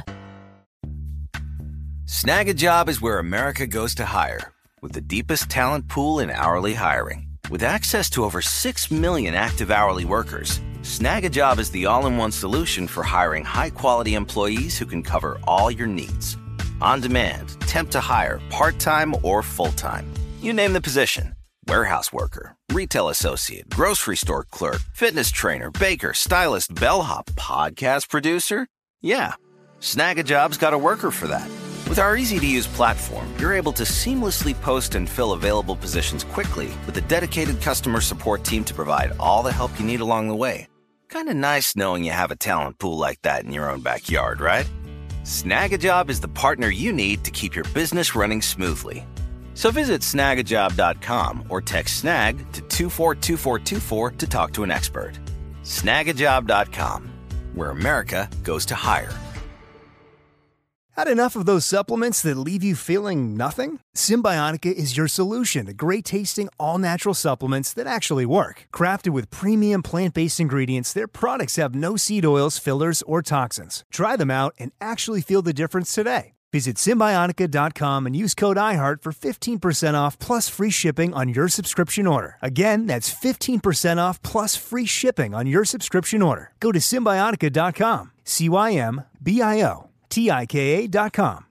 Snag a Job is where America goes to hire, with the deepest talent pool in hourly hiring. With access to over six million active hourly workers, Snag a Job is the all-in-one solution for hiring high-quality employees who can cover all your needs. On demand, temp to hire, part-time or full-time. You name the position. Warehouse worker, retail associate, grocery store clerk, fitness trainer, baker, stylist, bellhop, podcast producer. Yeah, Snag a Job's got a worker for that. With our easy-to-use platform, you're able to seamlessly post and fill available positions quickly with a dedicated customer support team to provide all the help you need along the way. Kind of nice knowing you have a talent pool like that in your own backyard, right? Snag a Job is the partner you need to keep your business running smoothly. So visit snag a job dot com or text snag to two four two four two four to talk to an expert. snag a job dot com, where America goes to hire. Had enough of those supplements that leave you feeling nothing? Symbiotica is your solution to great-tasting, all-natural supplements that actually work. Crafted with premium plant-based ingredients, their products have no seed oils, fillers, or toxins. Try them out and actually feel the difference today. Visit Symbiotica dot com and use code iHeart for fifteen percent off plus free shipping on your subscription order. Again, that's fifteen percent off plus free shipping on your subscription order. Go to Symbiotica dot com, C Y M B I O T I K A dot com.